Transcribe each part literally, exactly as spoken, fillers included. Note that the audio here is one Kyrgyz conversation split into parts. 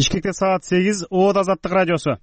Бишкекте саат сегиз, Оот Азаттык радиосу.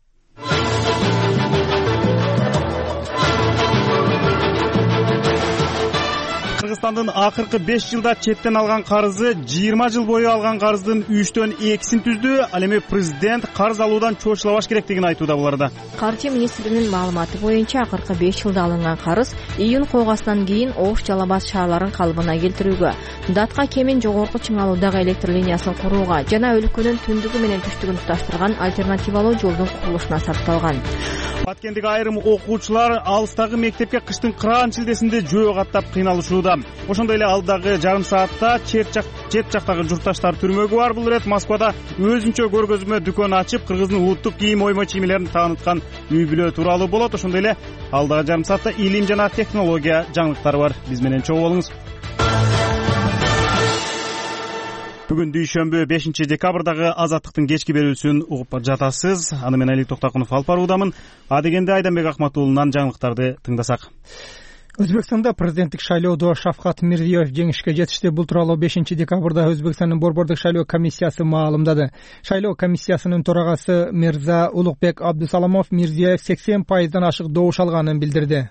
Кыргызстандын акыркы беш жылда четтен алган карызы жыйырма жыл бою алган карыздын үчтөн экисин түздү. Ал эми президент карыз алуудан чоочулабаш керектигин айтууда буларда. Каржы министринин маалыматы боюнча акыркы беш жылда алынган карыз июнь койгасынан кийин Ош Жалал Абад шаарларын калыбына келтирүүгө, Датка кемин жогорку чыңалуудагы электр линиясын курууга жана өлкөнүн түндүгү менен түштүгүн тушташтырган альтернативалуу жолдун курулушуна сарпталган. Баткендеги айрым окуучулар алыстагы мектепке кыштын кыраан шилдесинде жөө каттап кыйналышууда. Ошондой эле алдагы жарым саатта чет жактагы журтташтар түрмөгү бар. Бул ирет Москвада өзүнчө көргөзмө дүкөн ачып, кыргыздын улуттук кийим оймо чиймелерин тааныткан үй бүлө тууралуу болот. Ошондой эле алдагы жарым саатта илим жана технология жаңылыктары бар. Биз менен чогуу болуңуз. Бүгүн дүйшөмбү бешинчи декабрдагы Азаттыктын кечки берүүсүн угуп жатасыз. Аны мен Али Токтакунов алып баруудамын. А дегенде Айданбек Акматуулунан жаңылыктарды тыңдасак. Өзбекстанда президенттик шайлоодо Шавкат Мирзиёев жеңишке жетишти. Бул тууралуу бешинчи декабрда Өзбекстандын борбордук шайлоо комиссиясы маалымдады. Шайлоо комиссиясынын төрагасы Мирза Улукбек Абдусаламов Мирзиёев сексен пайыздан ашык добуш алганын билдирди.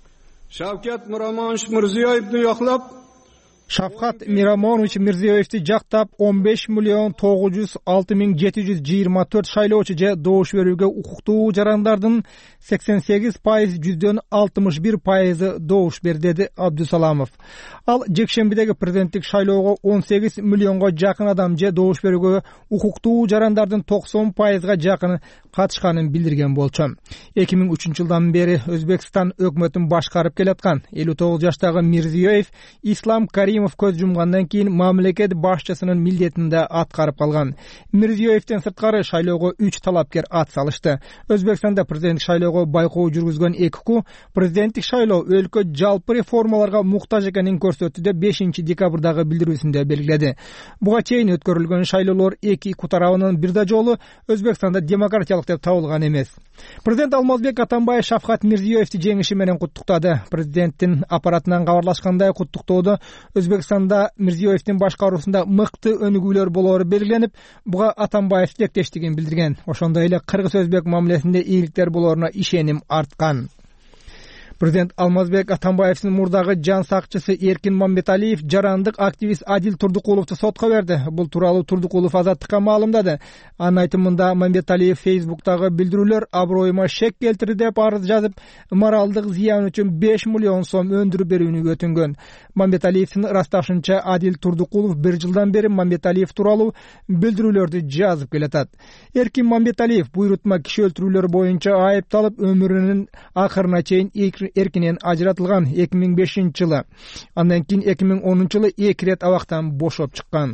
Шавкат Мирамонович Мирзиёевди яклап Шавкат Мирамонович Мирзиёевди жактап он беш миллион тогуз жүз алты миң жети жүз жыйырма төрт шайлоочу же добуш берүүгө укуктуу жарандардын сексен сегиз пайыз жүздөн алтымыш бир пайызы добуш берди, деди Абдусаламов. Ал жекшембидеги президенттик шайлоого он сегиз миллионго жакын адам же добуш берүүгө укуктуу жарандардын токсон пайызга жакыны катышканын билдирген болчу. эки миң үчүнчү жылдан бери Өзбекстан өкмөтүн башкарып келаткан элүү тогуз жаштагы Мирзиёев Ислам Каримов көз жумгандан кийин мамлекет башчысынын милдетин да аткарып калган. Мирзиёевден сырткары шайлоого үч талапкер ат салышты. Өзбекстанда президенттик шайлоого байкоо жүргүзгөн ЭККУ президенттик шайлоо өлкө жалпы реформаларга муктаж экенин көрсөттү деп бешинчи декабрдагы билдирүүсүндө белгиледи. Буга чейин өткөрүлгөн шайлоолор эки ЭККУ тарабынан бир да жолу Өзбекстанда демократиялык деп табылган эмес. Президент Алмазбек Атамбаев Шавкат Мирзиёевди жеңиши менен куттуктады. Президенттин аппаратынан кабарлашкандай куттуктоодо Өзбекстанда Мирзиёевдин башкаруусунда мыкты өнүгүүлөр болоору белгиленип, буга Атамбаев тилектештигин билдирген. Ошондой эле кыргыз-өзбек мамилесинде ийгиликтер болооруна ишеним арткан. Президент Алмазбек Атамбаевдин мурдагы жан сакчысы Эркин Мамбеталиев жарандык активист Адил Турдукуловду сотко берди. Бул тууралуу Турдукулов Азаттыкка маалымдады. Анын айтымында Мамбеталиев Фейсбуктагы билдирүүлөр аброюма шек келтирди деп арыз жазып, моралдык зыян үчүн беш миллион сом өндүрүп берүүнү өтүнгөн. Мамбеталиевдин ырасташынча Адил Турдукулов бир жылдан бери Мамбеталиев тууралуу билдирүүлөрдү жазып келатат. Эркин Мамбеталиев буйрутма киши өлтүрүүлөр боюнча айыпталып, өмүрүнүн акырына чейин эркинен ажыратылган эки миң бешинчи жылы. Андан кийин эки миң онунчу жылы эки рет абактан бошоп чыккан.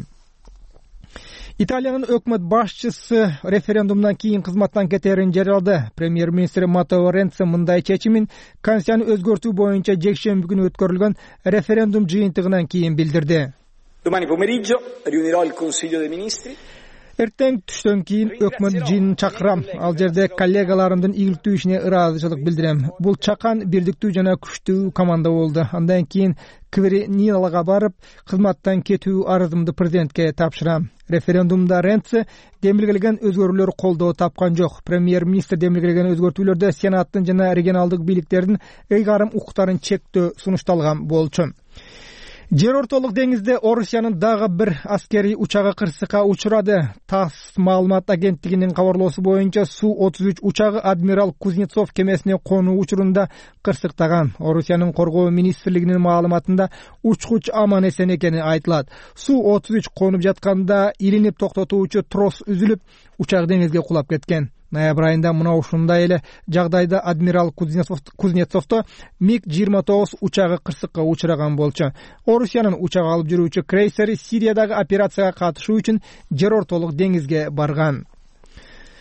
Италиянын өкмөт башчысы референдумдан кийин кызматтан кетерин жарыялады. Премьер-министр Маттео Ренци мындай чечимин Конституцияны өзгөртүү боюнча жекшемби күнү өткөрүлгөн референдум жыйынтыгынан кийин билдирди. Domani pomeriggio riunirò il Consiglio dei Ministri. Эртең түштөн кийин өкмөт жыйынын чакырам. Ал жерде коллегаларымдын ийгиликтүү ишине ыраазычылык билдирем. Бул чакан бирдиктүү жана күчтүү команда болду. Андан кийин Кверинилага барып, кызматтан кетүү арызымды президентке тапшырам. Референдумда Ренци демилгелеген өзгөрүүлөр колдоо тапкан жок. Премьер-министр демилгелеген өзгөртүүлөрдө Сенаттын жана регионалдык бийликтердин ыйгарым укуктарын чектөө сунушталган болчу. Жер ортолук деңизде Орусиянын дагы бир аскерий учагы кырсыкка учурады. ТАСС маалымат агенттигинин кабарлоосу боюнча Су отуз үч учагы Адмирал Кузнецов кемесине конуу учурунда кырсыктаган. Орусиянын коргоо министрлигинин маалыматында учкуч аман эсен экени айтылат. Су отуз үч конуп жатканда илинип токтотуучу трос үзүлүп, учак деңизге кулап кеткен. Ноябрь айында мына ушундай эле жагдайда Адмирал Кузнецовто миг жыйырма тогуз учагы кырсыкка учураган болчу. Орусиянын учак алып жүрүүчү крейсери Сириядагы операцияга катышуу үчүн жер ортолук деңизге барган.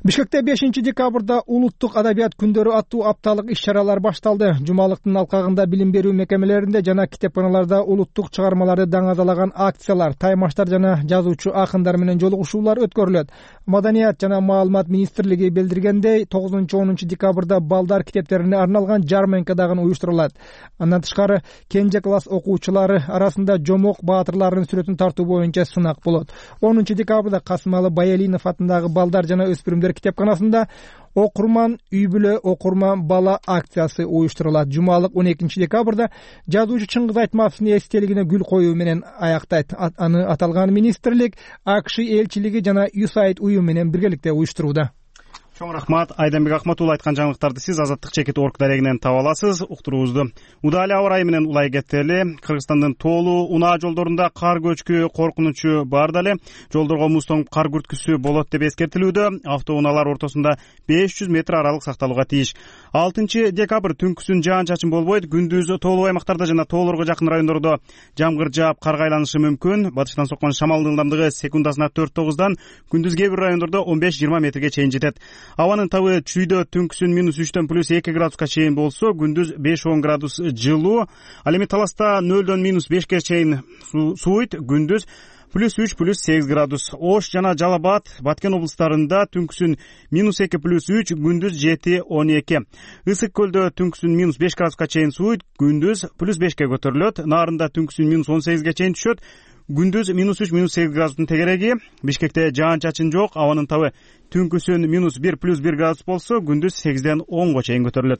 Бишкекте бешинчи декабрда улуттук адабият күндөрү аттуу апталык иш-чаралар башталды. Жумалыктын алкагында билим берүү мекемелеринде жана китепканаларда улуттук чыгармаларды даңазалаган акциялар, таймаштар жана жазуучу акындар менен жолугушуулар өткөрүлөт. Маданият жана маалымат министрлиги билдиргендей, тогузунчу онунчу декабрда балдар китептерине арналган жарманка дагы уюштурулат. Андан тышкары кенже класс окуучулары арасында жомок баатырлардын сүрөтүн тартуу боюнча сынак болот. онунчу декабрда Касымалы Баялинов атындагы балдар жана өспүрүмдөр китепканасында окурман үй бүлө окурман бала акциясы уюштурулат. Жумалык он экинчи декабрда жазуучу Чыңгыз Айтматовдун эстелигине гүл коюу менен аяктайт. Аны аталган министрлик АКШ элчилиги жана ю эс эй ай ди уюм менен биргеликте уюштурууда. Чоң рахмат. Айданбек Акматулла айткан жаңылыктарды сиз Азаттык чекит орг дарегинен таба аласыз. Уктуруубузду удаалы аба ырайы менен улай кетели. Кыргызстандын тоолуу унаа жолдорунда кар көчкү коркунучу бар дале. Жолдорго муз тоңуп кар күрткүсү болот деп эскертилүүдө. Автоунаалар ортосунда беш жүз метр аралык сакталууга тийиш. алтынчы декабрь түнкүсүн жаан-чачын болбойт. Күндүз тоолуу аймактарда жана тоолорго жакын райондордо жамгыр жаап кар айланышы мүмкүн. Батыштан соккон шамалдын ылдамдыгы секундасына төрт тогуздан, күндүз кээ бир райондордо он беш жыйырма метрге чейин жетет. Абанын табы чүйдө түнкүсүн минус үчтөн плюс эки градуска чейин болсо, күндүз беш он градус жылуу. Ал эми Таласта нөлдөн минус бешке чейин сууйт, күндүз плюс үч плюс сегиз градус. Ош жана Жалал Абад, Баткен облустарында түнкүсүн минус эки плюс үч, күндүз жети он эки. Ысык көлдө түнкүсүн минус беш градуска чейин сууйт, күндүз плюс бешке көтөрүлөт. Нарында түнкүсүн минус он сегизге чейин түшөт, күндүз минус үч минус сегиз градустун тегереги. Бишкекте жаан-чачын жок, абанын табы түнкүсүн минус бир плюс бир градус болсо, күндүз сегизден онго чейин көтөрүлөт.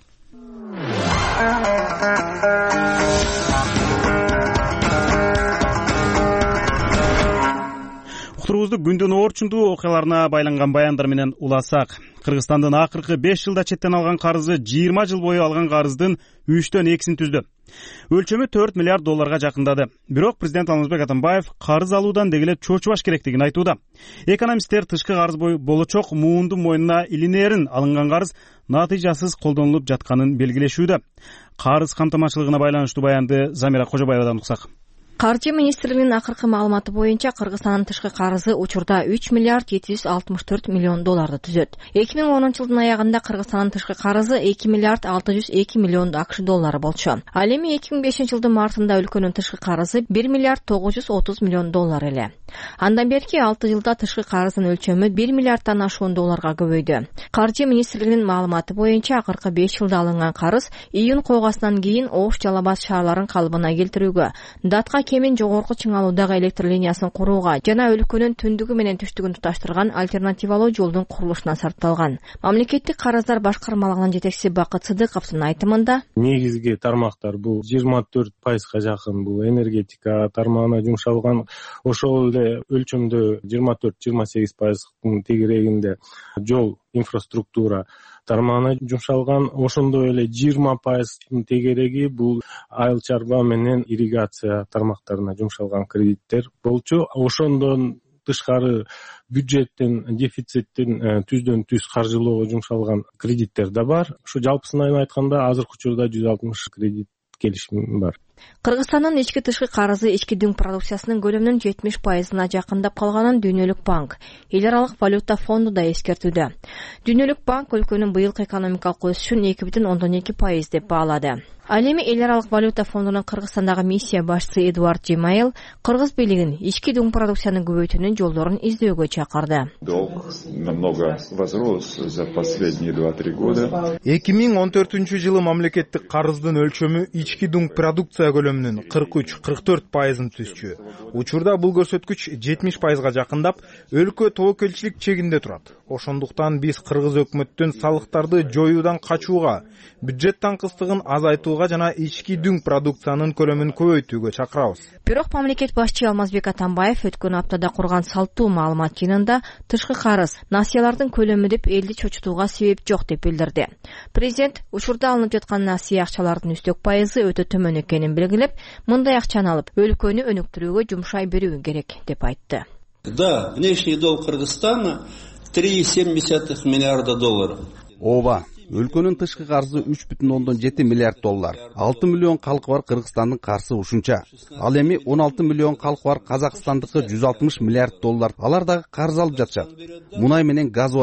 Уктуруубузду күндүн орчундуу окуяларына байланган баяндар менен уласак. Кыргызстандын акыркы беш жылда четтен алган карызы жыйырма жыл бою алган карыздын үчтөн экисин түздү. Өлчөмү төрт миллиард долларга жакындады. Бирок президент Алмазбек Атамбаев карыз алуудан дегеле чочубаш керектигин айтууда. Экономисттер тышкы карыз болочок муундун мойнуна илинээрин алынган карыз натыйжасыз колдонулуп жатканын белгилешүүдө. Карыз камтамашчылыгына байланыштуу баянды Замира Кожобаевадан уксак. Каржы министрлигинин акыркы маалыматы боюнча Кыргызстандын тышкы карызы учурда үч миллиард жети жүз алтымыш төрт миллион долларды түзөт. эки миң онунчу жылдын аягында Кыргызстандын тышкы карызы эки миллиард алты жүз эки миллион акш доллары болчу. Ал эми эки миң бешинчи жылдын мартында өлкөнүн тышкы карызы бир миллиард тогуз жүз отуз миллион доллар эле. Андан берки алты жылда тышкы карыздын өлчөмү бир миллиарддан ашуун долларга көбөйдү. Каржы министрлигинин маалыматы боюнча акыркы беш жылда алынган карыз июнь койгасынан кийин Ош Жалал Абад шаарларын калыбына келтирүүгө, датка Кемен жогорку чыңалуудагы электр линиясын курууга жана өлкөнүн түндүгү менен түштүгүн туташтырган альтернативалуу жолдун курулушуна сарпталган. Мамлекеттик карыздар башкармалыгынын жетекчиси Бакыт Сыдыковдун айтымында, негизги тармактар бул жыйырма төрт пайызга жакын бул энергетика тармагына жумшалган. Ошол эле өлчөмдө жыйырма төрт жыйырма сегиз пайыздын тегерегинде жол инфраструктура тармагына жумшалган. Ошондой эле жыйырма пайыздын тегереги бул айыл чарба менен ирригация тармактарына жумшалган кредиттер болчу. Ошондон тышкары бюджеттин дефициттин түздөн түз каржылоого жумшалган кредиттер да бар. Ушу жалпысын айтканда азыркы учурда жүз алтымыш кредит келишими бар. Кыргызстандын ички тышкы карызы ички дүң продукциясынын көлөмүнүн жетимиш пайызына жакындап калганын Дүйнөлүк банк, Эл аралык валюта фонду да эскертүүдө. Дүйнөлүк банк өлкөнүн быйылкы экономикалык өсүшүн эки бүтүн ондон эки пайыз деп баалады. Ал эми Эл аралык валюта фондунун Кыргызстандагы миссия башчысы Эдуард Жемайл кыргыз бийлигин ички дүң продукцияны көбөйтүүнүн жолдорун издөөгө чакырды. Долг намного возрос за последние два-три года. эки миң он төртүнчү жылы мамлекеттик карыздын өлчөмү ички дүң продукция көлөмүнүн кырк үч кырк төрт пайызын түзчү. Учурда бул көрсөткүч жетимиш пайызга жакындап, өлкө тобокелчилик чегинде турат. Ошондуктан биз кыргыз өкмөттүн салыктарды жоюудан качууга, бюджет таңкыстыгын азайтууга жана ички дүң продукциянын көлөмүн көбөйтүүгө чакырабыз. Бирок мамлекет башчы Алмазбек Атамбаев өткөн аптада курган салттуу маалымат жыйынында тышкы карыз, насыялардын көлөмү деп элди чочутууга себеп жок деп билдирди. Президент учурда алынып жаткан насыя акчалардын үстөк пайызы өтө төмөн экенин белгилеп, мындай акчаны алып өлкөнү өнүктүрүүгө жумшай берүү керек деп айтты. Да, внешний долг Кыргызстана три целых семь десятых миллиарда долларов. Ооба, өлкөнүн тышкы карызы үч бүтүн ондон жети миллиард доллар. алты миллион калкы бар Кыргызстандын карызы ушунча. Ал эми он алты миллион калкы бар Казакстандыкы жүз алтымыш миллиард доллар. Алар дагы карыз алып жатышат. Мунай менен газ бар.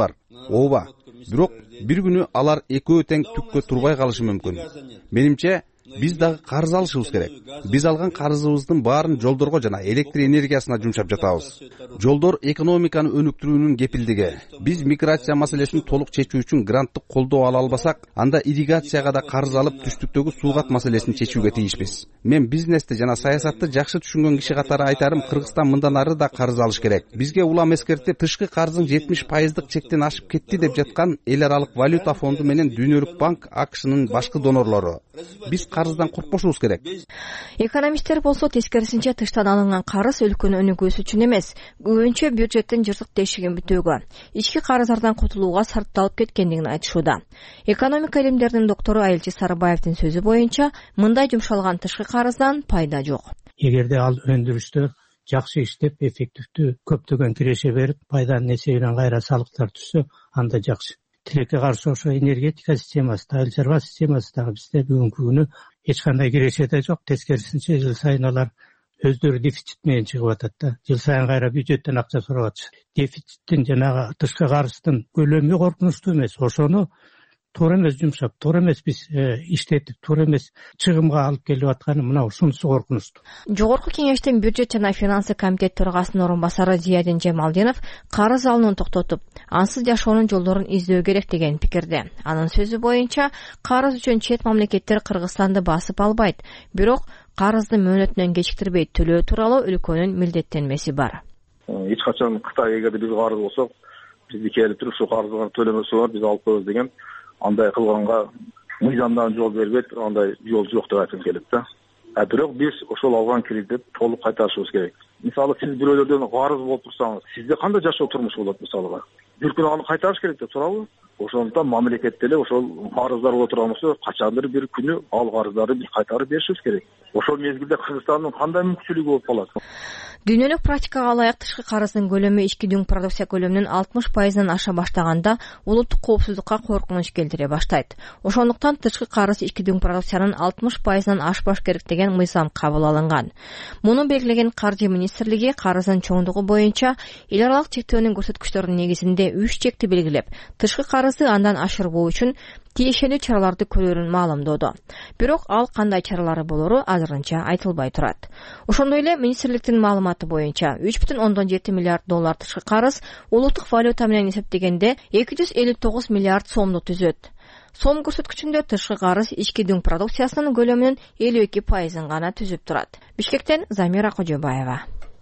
ооба, бирок бир күнү алар экөө тең түккө турбай калышы мүмкүн. Менимче биз дагы карыз алышыбыз керек. Биз алган карызыбыздын баарын жолдорго жана электр энергиясына жумшап жатабыз. Жолдор экономиканы өнүктүрүүнүн кепилдиги. Биз миграция маселесин толук чечүү үчүн гранттык колдоо ала албасак, анда ирригацияга да карыз алып түштүктөгү суугат маселесин чечүүгө тийишпиз. Мен бизнести жана саясатты жакшы түшүнгөн киши катары айтарым, Кыргызстан мындан ары да карыз алыш керек. Бизге улам эскертип, тышкы карыздын жетимиш пайыздык чектен ашып кетти деп жаткан эл аралык валюта фонду менен Дүйнөлүк банк АКШнын башкы донорлору. Биз карыздан коркпошубуз керек. Экономисттер болсо тескерисинче тыштан алынган карыз өлкөнү өнүгүүсү үчүн эмес, көбүнчө бюджеттин жыртык тешигин бүтөөгө, ички карыздардан кутулууга сарпталып кеткендигин айтышууда. Экономика илимдеринин доктору Айылчы Сарыбаевдин сөзү боюнча, мындай жумшалган тышкы карыздан пайда жок. Эгерде ал өндүрүштө жакшы иштеп, эффективдүү көптөгөн киреше берип, пайданын эсебинен кайра салыктар түшсө, анда жакшы. Тилекке каршы ошо энергетика системасы, айыл чарба системасы дагы бизде бүгүнкү күнү эч кандай киреше да жок. Тескерисинче жыл сайын алар өздөрү дефицит менен чыгып атат да. Жыл сайын кайра бюджеттен акча сурап атышат. Дефициттин жанагы тышкы карыздын көлөмү коркунучтуу эмес. Ошону туура эмес жумшап, туура эмес биз иштетип, туура эмес чыгымга алып келип атканы мына ушунусу коркунучтуу. Жогорку кеңештин бюджет жана финансы комитет төрагасынын орун басары Зиядин Жемалдинов карыз алууну токтотуп, ансыз жашоонун жолдорун издөө керек деген пикирде. Анын сөзү боюнча, карыз үчүн чет мамлекеттер Кыргызстанды басып албайт, бирок карызды мөөнөтүнөн кечиктирбей төлөө тууралуу өлкөнүн милдеттенмеси бар. Эч качан Кытай эгерде биз карыз болсок, бизди келип туруп ушу карызга төлөмөсү бар, биз алып коебуз деген андай кылганга мыйзамдан жол бербейт, андай жол жок деп айтып келет да. А бирок биз ошол алган кредитти толук кайтарышыбыз керек. Мисалы сиз бирөөлөрдөн карыз болуп турсаңыз, сизде кандай жашоо турмуш болот мисалга? Бир күн аны кайтарыш керек деп туурабы? Ошондуктан мамлекет деле ошол карыздар боло турган болсо, качандыр бир күнү ал карыздарды биз кайтарып беришибиз керек. Ошол мезгилде Кыргызстандын кандай мүмкүнчүлүгү болуп калат? Дүйнөлүк практикага ылайык тышкы карыздын көлөмү ички дүң продукция көлөмүнүн алтымыш пайызынан аша баштаганда улуттук коопсуздукка коркунуч келтире баштайт. Ошондуктан тышкы карыз ички дүң продукциянын алтымыш пайызынан ашпаш керек деген мыйзам кабыл алынган. Муну белгилеген Каржы министрлиги карыздын чоңдугу боюнча эл аралык чектөөнүн көрсөткүчтөрүнүн негизинде үч чекти белгилеп, тышкы карызды андан ашырбоо үчүн тиешелүү чараларды көрөрүн маалымдоодо. Бирок ал кандай чаралары болору азырынча айтылбай турат. Ошондой эле министрликтин маалыматы боюнча үч бүтүн ондон жети миллиард доллар тышкы карыз улуттук валюта менен эсептегенде эки жүз элүү тогуз миллиард сомду түзөт. Сом көрсөткүчүндө тышкы карыз ички дүң продукциясынын көлөмүнүн элүү эки пайызын гана түзүп турат. Бишкектен Замира Кожобаева.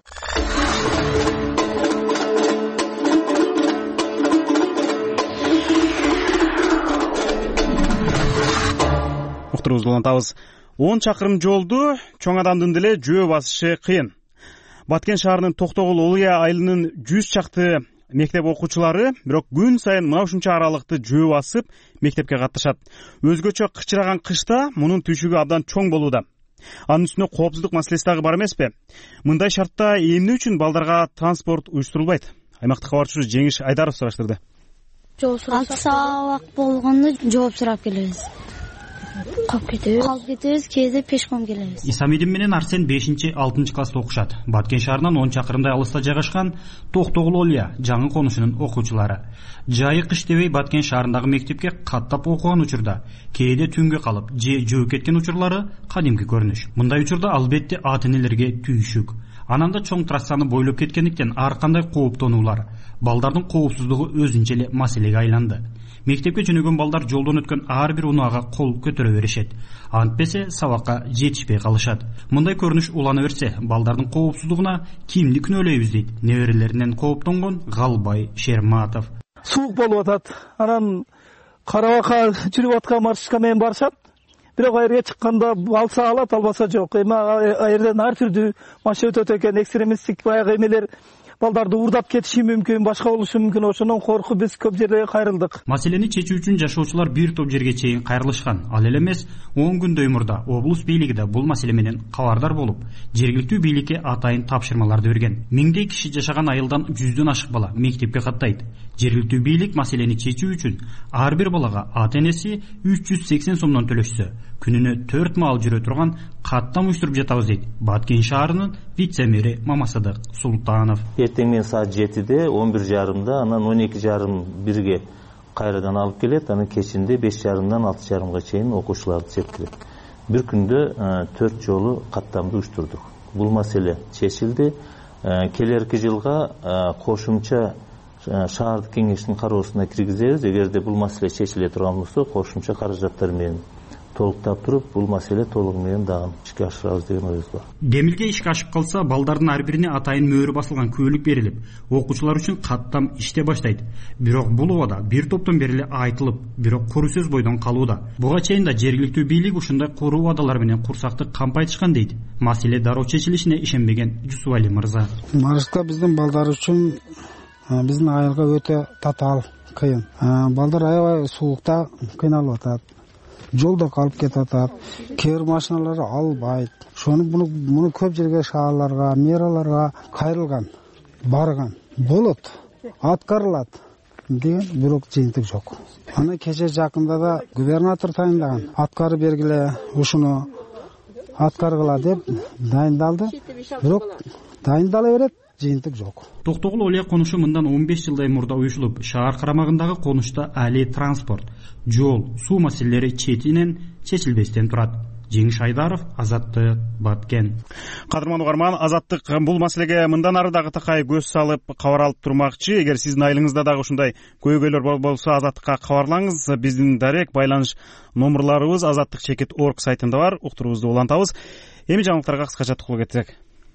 Уктуруубузду улантабыз. он чакырым жолду чоң адамдын деле жөө басышы кыйын. Баткен шаарынын Токтогул Улуя айылынын жүз чакты мектеп окуучулары бирок күн сайын мына ушунча аралыкты жөө басып мектепке катташат. Өзгөчө кычыраган кышта мунун түйшүгү абдан чоң болууда. Анын үстүнө коопсуздук маселеси дагы бар эмеспи? Мындай шартта эмне үчүн балдарга транспорт уюштурулбайт? Аймактык кабарчыбыз Жеңиш Айдаров сураштырды. алты саат болгондо жооп сурап келебиз. Калып кетебиз. Калып кетебиз, кээде пешком келебиз. Исамидин менен Арсен бешинчи алтынчы класста окушат. Баткен шаарынан он чакырымдай алыста жайгашкан Токтогул Улуя жаңы конушунун окуучулары. Жайы кыш дебей Баткен шаарындагы мектепке каттап окуган учурда кээде түнгө калып, же жөө кеткен учурлары кадимки көрүнүш. Мындай учурда албетте ата-энелерге түйшүк. Ананда чоң трассаны бойлоп кеткендиктен ар кандай кооптонуулар, балдардын коопсуздугу өзүнчө эле маселеге айланды. Мектепке жөнөгөн балдар жолдон өткөн ар бир унаага кол көтөрө беришет. Антпесе сабакка жетишпей калышат. Мындай көрүнүш улана берсе, балдардын коопсуздугуна кимди күнөөлөйбүз дейт неберелеринен кооптонгон Галбай Шерматов. Суук болуп атат. Анан Карабакка жүрүп аткан маршрутка менен барышат. Бирок айрга чыкканда алса алат, албаса жок. Эми айрдан ар түрдүү машина өтөт экен, экстремисттик баягы эмелер балдарды уурдап кетиши мүмкүн, башка болушу мүмкүн. Ошондон коркуп биз көп жерлерге кайрылдык. Маселени чечүү үчүн жашоочулар бир топ жерге чейин кайрылышкан. Ал эле эмес, он күндөй мурда облус бийлиги да бул маселе менен кабардар болуп, жергиликтүү бийликке атайын тапшырмаларды берген. Миңдей киши жашаган айылдан жүздөн ашык бала мектепке каттайт. Жергиликтүү бийлик маселени чечүү үчүн ар бир балага ата-энеси үч жүз сексен сомдон төлөшсө, күнүнө төрт маал жүрө турган каттам уюштуруп жатабыз дейт Баткен шаарынын вице-мэри Мамасадык Султанов. эртең менен саат жетиде он бир жарымда анан он эки жарым бирге кайрадан алып келет. Анан кечинде беш жарымдан алты жарымга чейин окуучуларды чектирет. Бир күндө төрт жолу каттамды уюштурдук. Бул маселе чечилди. Келерки жылга кошумча шаардык кеңештин кароосуна киргизебиз. Эгерде бул маселе чечиле турган болсо, кошумча каражаттар менен толуктап туруп, бул маселе толугу менен дагы ишке ашырабыз деген оюбуз бар. Демилге ишке ашып калса, балдардын ар бирине атайын мөөрү басылган көйлүк берилип, окуучулар үчүн каттам иште баштайт. Бирок бул убада бир топтон бери эле айтылып, бирок куру сөз бойдон калууда. Буга чейин да жергиликтүү бийлик ушундай куру убадалар менен курсакты кампайтышкан дейт. Маселе дароо чечилишине ишенбеген Жусупали мырза. Маршрутка биздин балдар үчүн, биздин айылга өтө татаал, кыйын. Балдар аябай суулукта кыйналып атат. Жолда калып кетип атат. Кер машиналары албайт. Шону буну муну көп жерге шаарларга, мэраларга кайрылган, барган. Болот, аткарылат деген бирок жыйынтык жок. Аны кече жакында да губернатор тайындаган. Аткары бергиле, ушуну аткаргыла деп дайындалды. Бирок дайындала берет, жыйынтык жок. Токтогул Олия конушу мындан он беш жылдай мурда уюшулуп, шаар карамагындагы конушта али транспорт, жол, суу маселелери четинен чечилбестен турат. Жеңиш Айдаров, Азаттык, Баткен. Кадырман угарман, Азаттык бул маселеге мындан ары дагы такай көз салып, кабар алып турмакчы. Эгер сиздин айылыңызда дагы ушундай көйгөйлөр болсо, Азаттыкка кабарлаңыз. Биздин дарек байланыш номерларыбыз азаттык чекит точка орг сайтында бар. Уктуруубузду улантабыз. Эми жаңылыктарга кыскача токтоло кетсек.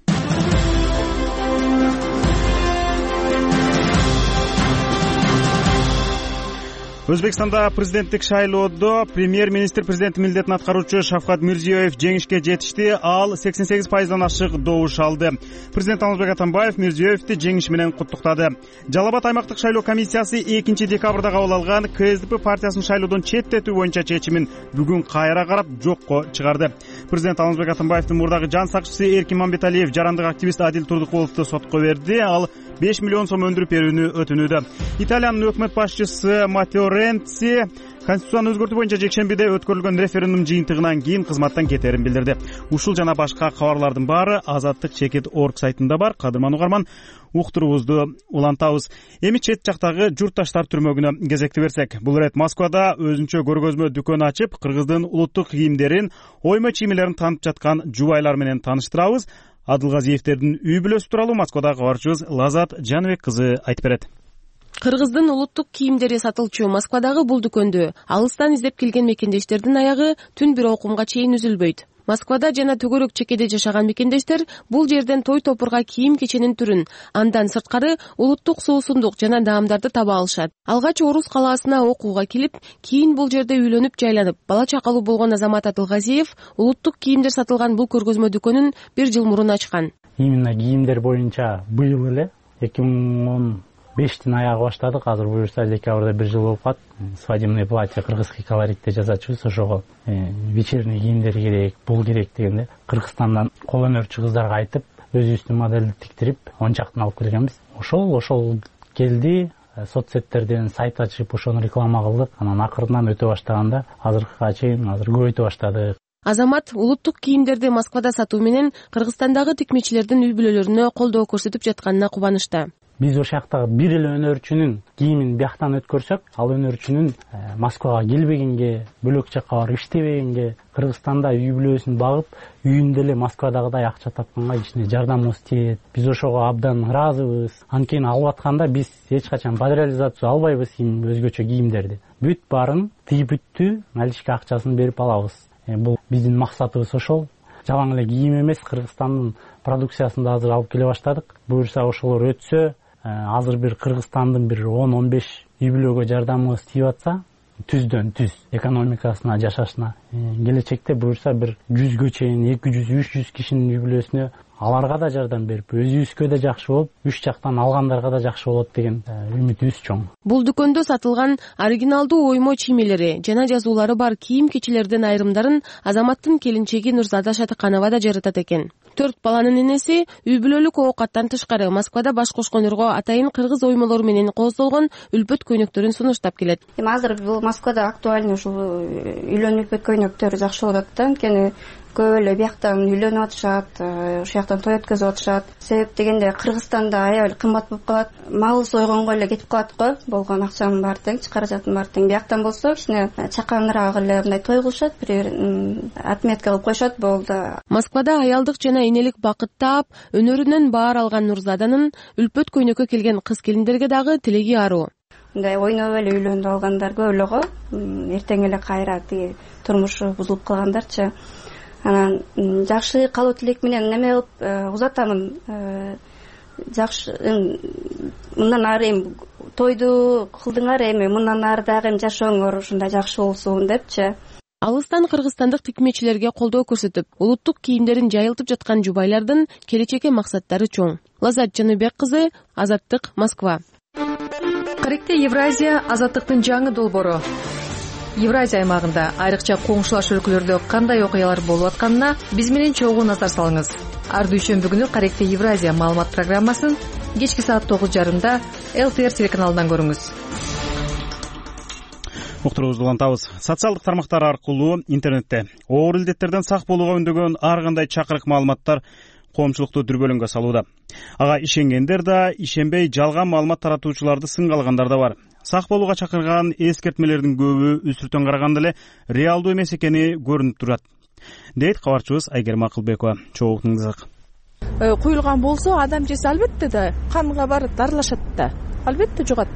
Өзбекстанда президенттик шайлоодо премьер-министр президент милдетин аткаруучу Шавкат Мирзиёев жеңишке жетишти. Ал сексен сегиз пайыздан ашык добуш алды. Президент Алмазбек Атамбаев Мирзиёевди жеңиш менен куттуктады. Жалал Абад аймактык шайлоо комиссиясы экинчи декабрда кабыл алган Ка Эс Ди Пи партиясынын шайлоодон четтетүү боюнча чечимин бүгүн кайра карап жокко чыгарды. Президент Алмазбек Атамбаевдин мурдагы жан сакчысы Эркин Мамбеталиев жарандык активист Адил Турдукуловду сотко берди. Ал беш миллион сом өндүрүп берүүнү өтүнүүдө. Италиянын өкмөт башчысы Матео Ренци Конституцияны өзгөртүү боюнча жекшембиде өткөрүлгөн референдум жыйынтыгынан кийин кызматтан кетерин билдирди. Ушул жана башка кабарлардын баары азаттык чекит точка орг сайтында бар. Кадырман угарман, уктуруубузду улантабыз. Эми чет жактагы журтташтар түрмөгүнө кезекти берсек, бул ирет Москвада өзүнчө көргөзмө дүкөн ачып, Кыргыздын улуттук кийимдерин, оймо чийимлерин танып жаткан жубайлар менен тааныштырабыз. Адылгазиевтердин үй бүлөсү тууралуу Москвадагы кабарчыбыз Лазат Жаныбек кызы айтып берет. Кыргыздын улуттук кийимдери сатылчу Москвадагы бул дүкөндө алыстан издеп келген мекендештердин аягы түн бир окумга чейин үзүлбөйт. Москвада жана төгөрөк чекеде жашаган мекендештер бул жерден той топурга кийим кеченин түрүн, андан сырткары улуттук суусундук жана даамдарды таба алышат. Алгач Орус калаасына окууга келип, кийин бул жерде үйлөнүп жайланып, бала чакалуу болгон Азамат Атылгазиев улуттук кийимдер сатылган бул көргөзмө дүкөнүн бир жыл мурун ачкан. Именно кийимдер боюнча быйыл эле эки миң он бештин аягы баштадык. Азыр буюрса декабрда бир жыл болуп калат. Свадебный платье кыргызский колоритте жазачубуз. Ошого вечерний кийимдер керек, бул керек дегенде Кыргызстандан кол өнөрчү кыздарга айтып, өзүбүздүн модельди тиктирип, он чактын алып келгенбиз. Ошол ошол келди. Соцсеттерден сайт ачып, ошону реклама кылдык. Анан акырынан өтө баштаганда азыркыга чейин азыр көбөйтө баштадык. Азамат улуттук кийимдерди Москвада сатуу менен Кыргызстандагы тикмечилердин үй бүлөлөрүнө колдоо көрсөтүп жатканына кубанычта. Биз ошол жактагы бир эле өнөрчүнүн кийимин бияктан өткөрсөк, ал өнөрчүнүн Москвага келбегенге, бөлөк жакка барып иштебегенге, Кыргызстанда үй бүлөсүн багып, үйүндө эле Москвадагыдай акча тапканга кичине жардамыбыз тиет. Биз ошого абдан ыраазыбыз. Анткени алып атканда биз эч качан подреализация албайбыз өзгөчө кийимдерди. Бүт баарын тыйып бүттү, наличке акчасын берип алабыз. Бул биздин максатыбыз ошол. Жалаң эле кийим эмес, Кыргызстандын продукциясын да азыр алып келе баштадык. Буюрса ошолор өтсө, азыр бир Кыргызстандын бир он он беш үй бүлөгө жардамыбыз тийип атса, түздөн түз экономикасына, жашашына, келечекте буюрса бир жүзгө чейин эки жүз үч жүз кишинин үй бүлөсүнө аларга да жардам берип, өзүбүзгө да жакшы болуп, үч жактан алгандарга да жакшы болот деген үмүтүбүз чоң. Бул дүкөндө сатылган оригиналдуу оймо чийимелери жана жазуулары бар кийим кечелердин айрымдарын Азаматтын келинчеги Нурзада Шатыканова да жаратат экен. Төрт баланын энеси үй бүлөлүк оокаттан тышкары Москвада баш кошконурго атайын кыргыз оймолору менен кооздолгон үлпөт көйнөктөрүн сунуштап келет. Эми азыр бул Москвада актуальный ушул үйлөнүп көйнөктөр жакшы болуп атат да, анткени көп эле бияктан үйлөнүп атышат, ушул жактан той өткөзүп атышат. Себеп дегенде Кыргызстанда аябай кымбат болуп калат. Мал сойгонго эле кетип калат го. Болгон акчанын баары тең, каражаттын баары тең. Бияктан болсо кичине чаканыраак эле мындай той кылышат, бир отметка кылып коюшат, болду. Москвада аялдык жана энелик бакыт таап, өнөрүнөн баар алган Нурзаданын үлпөт көйнөккө келген кыз келиндерге дагы тилеги аруу. Мындай ойноп эле үйлөнүп алгандар көп эле го. Эртең эле кайра тиги турмушу бузулуп калгандарчы. Анан жакшы калуу тилек менен неме кылып узатамын. Жакшы мындан ары эми тойду кылдыңар, эми мындан ары дагы эми жашооңор ушундай жакшы болсун депчи. Алыстан кыргызстандык тикмечилерге колдоо көрсөтүп, улуттук кийимдерин жайылтып жаткан жубайлардын келечекке максаттары чоң. Лазат Жаныбек кызы, Азаттык, Москва. Каректе Евразия азаттыктын жаңы долбоору. Евразия аймагында айрыкча коңшулаш өлкөлөрдө кандай окуялар болуп атканына биз менен чогуу назар салыңыз. Ар дүйшөмбү күнү Каректе Евразия маалымат программасын кечки саат тогуз жарымда эл ти эр телеканалынан көрүңүз. Уктуруубузду улантабыз. Социалдык тармактар аркылуу интернетте оор илдеттерден сак болууга үндөгөн ар кандай чакырык маалыматтар коомчулукту дүрбөлөңгө салууда. Ага ишенгендер да, ишенбей жалган маалымат таратуучуларды сынга алгандар да бар. Сак болууга чакырган эскертмелердин көбү үстүртөн караганда эле реалдуу эмес экени көрүнүп турат, дейт кабарчыбыз Айгерим Акылбекова. Чогуңузак. Куюлган болсо адам жесе албетте да канга барып дарылашат да. Албетте жугат.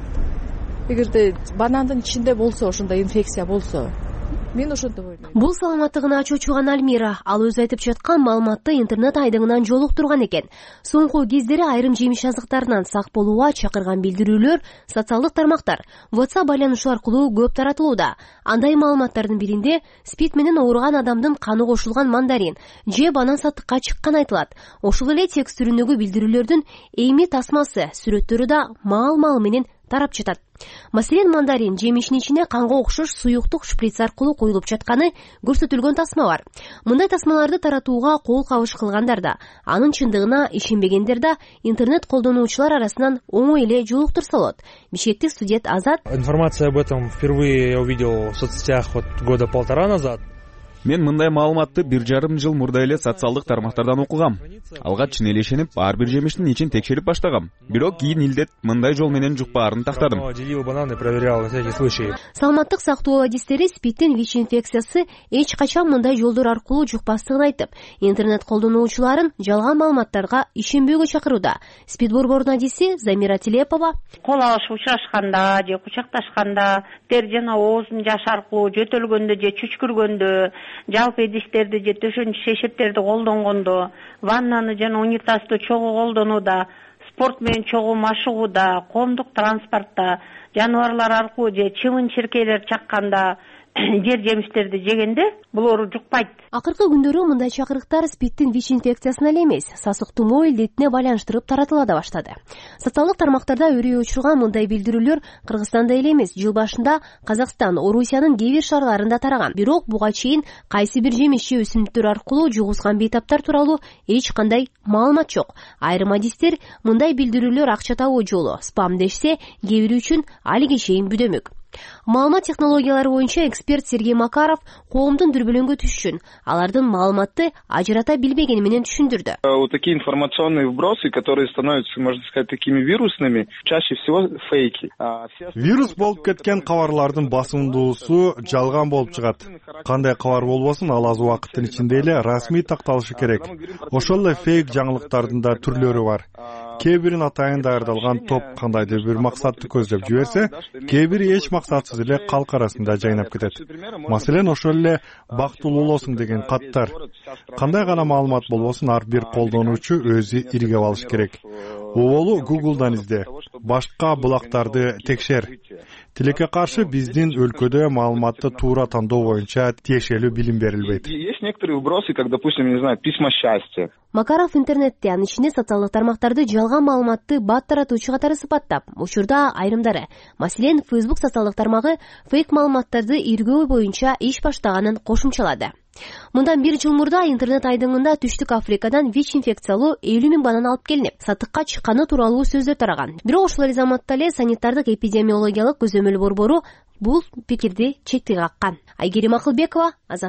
Эгерде банандын ичинде болсо, ошондой инфекция болсо, мен ошентип ойлойм. Бул саламаттыгына чочуган Альмира ал өзү айтып жаткан маалыматты интернет айдыңынан жолуктурган экен. Соңку кездери айрым жемиш азыктарынан сак болууга чакырган билдирүүлөр социалдык тармактар, WhatsApp байланышуу аркылуу көп таратылууда. Андай маалыматтардын биринде спид менен ооруган адамдын каны кошулган мандарин же банан саттыкка чыкканы айтылат. Ошол эле текст түрүндөгү билдирүүлөрдүн эми тасмасы, сүрөттөрү да маал-маал менен тарап жатат. Маселен, мандарин жемишинин ичине канга окшош суюктук шприц аркылуу коюлуп жатканы көрсөтүлгөн тасма бар. Мындай тасмаларды таратууга кол кабыш кылгандар да, анын чындыгына ишенбегендер да интернет колдонуучулар арасынан оңой эле жолуктурса болот. Бишкектик студент Азат. Информация об этом впервые я увидел в соцсетях вот года полтора назад. Мен мындай маалыматты бир жарым жыл мурда эле социалдык тармактардан окугам. Алга чын эле ишенип, ар бир жемиштин ичин текшерип баштагам. Бирок кийин илдет мындай жол менен жукпаарын тактадым. Делил бананы, проверял на всякий случай. Саламаттык сактоо адистери спидтин ВИЧ инфекциясы эч качан мындай жолдор аркылуу жукпастыгын айтып, интернет колдонуучуларын жалган маалыматтарга ишенбөөгө чакырууда. СПИД борборунун адиси Замира Тилепова: кол алышып учурашканда же кучакташканда, тер жана оозун жаш аркылуу жөтөлгөндө же чүчкүргөндө, жалпы идиштерди же төшөнчү шешеттерди колдонгондо, ваннаны жана унитазды чогуу колдонууда, спорт менен чогуу машыгууда, коомдук транспортто, жаныбарлар аркылуу же чымын-чиркейлер чакканда, жер жемиштерди жегенде булар жукпайт. Акыркы күндөрү мындай чакырыктар спидтин ВИЧ инфекциясына эле эмес, сасык тумоо илдетине байланыштырып таратыла да баштады. Социалдык тармактарда өрөө учурган мындай билдирүүлөр Кыргызстанда эле эмес, жыл башында Казакстан, Орусиянын кээ бир шаарларында тараган. Бирок буга чейин кайсы бир жемиш же өсүмдүктөр аркылуу жугузган бейтаптар тууралуу эч кандай маалымат жок. Айрым адистер мындай билдирүүлөр акча табуу жолу, спам дешсе, кээ бири үчүн алиге чейин бүдөмөк. Маалымат технологиялары боюнча эксперт Сергей Макаров коомдун дүрбөлөңгө түшүшүн, алардын маалыматты ажырата билбегени менен түшүндүрдү. Вот такие информационные вбросы, которые становятся, можно сказать, такими вирусными, чаще всего фейки. Вирус болуп кеткен кабарлардын басымдуусу жалган болуп чыгат. Кандай кабар болбосун, ал аз убакыттын ичинде эле расмий такталышы керек. Ошол эле фейк жаңылыктардын да түрлөрү бар. Кээ бирин атайын даярдалган топ кандайдыр бир максатты көздөп жиберсе, кээ бири эч максатсыз эле калк арасында жайнап кетет. Маселен, ошол эле бактылуу болосуң деген каттар. Кандай гана маалымат болбосун, ар бир колдонуучу өзү иргеп алыш керек. Оболу Google'дан изде, башка булактарды текшер. Тилекке каршы биздин өлкөдө маалыматты туура тандоо боюнча тиешелүү билим берилбейт. Есть некоторые вбросы, как, допустим, не знаю, письма счастья. Макаров интернетте, анын ичинде социалдык тармактарды жалган маалыматты бат таратуучу катары сыпаттап, учурда айрымдары, маселен, Facebook социалдык тармагы фейк маалыматтарды иргөө боюнча иш баштаганын кошумчалады. Мындан бир жыл мурда интернет айдыңында Түштүк Африкадан ВИЧ инфекциялуу элүү миң банан алып келинип, сатыкка чыкканы тууралуу сөздөр тараган. Бирок ошол эле заматта эле санитардык эпидемиологиялык көзөмөл борбору бул пикирди четтей каккан. Айгерим Акылбекова, Азаттык,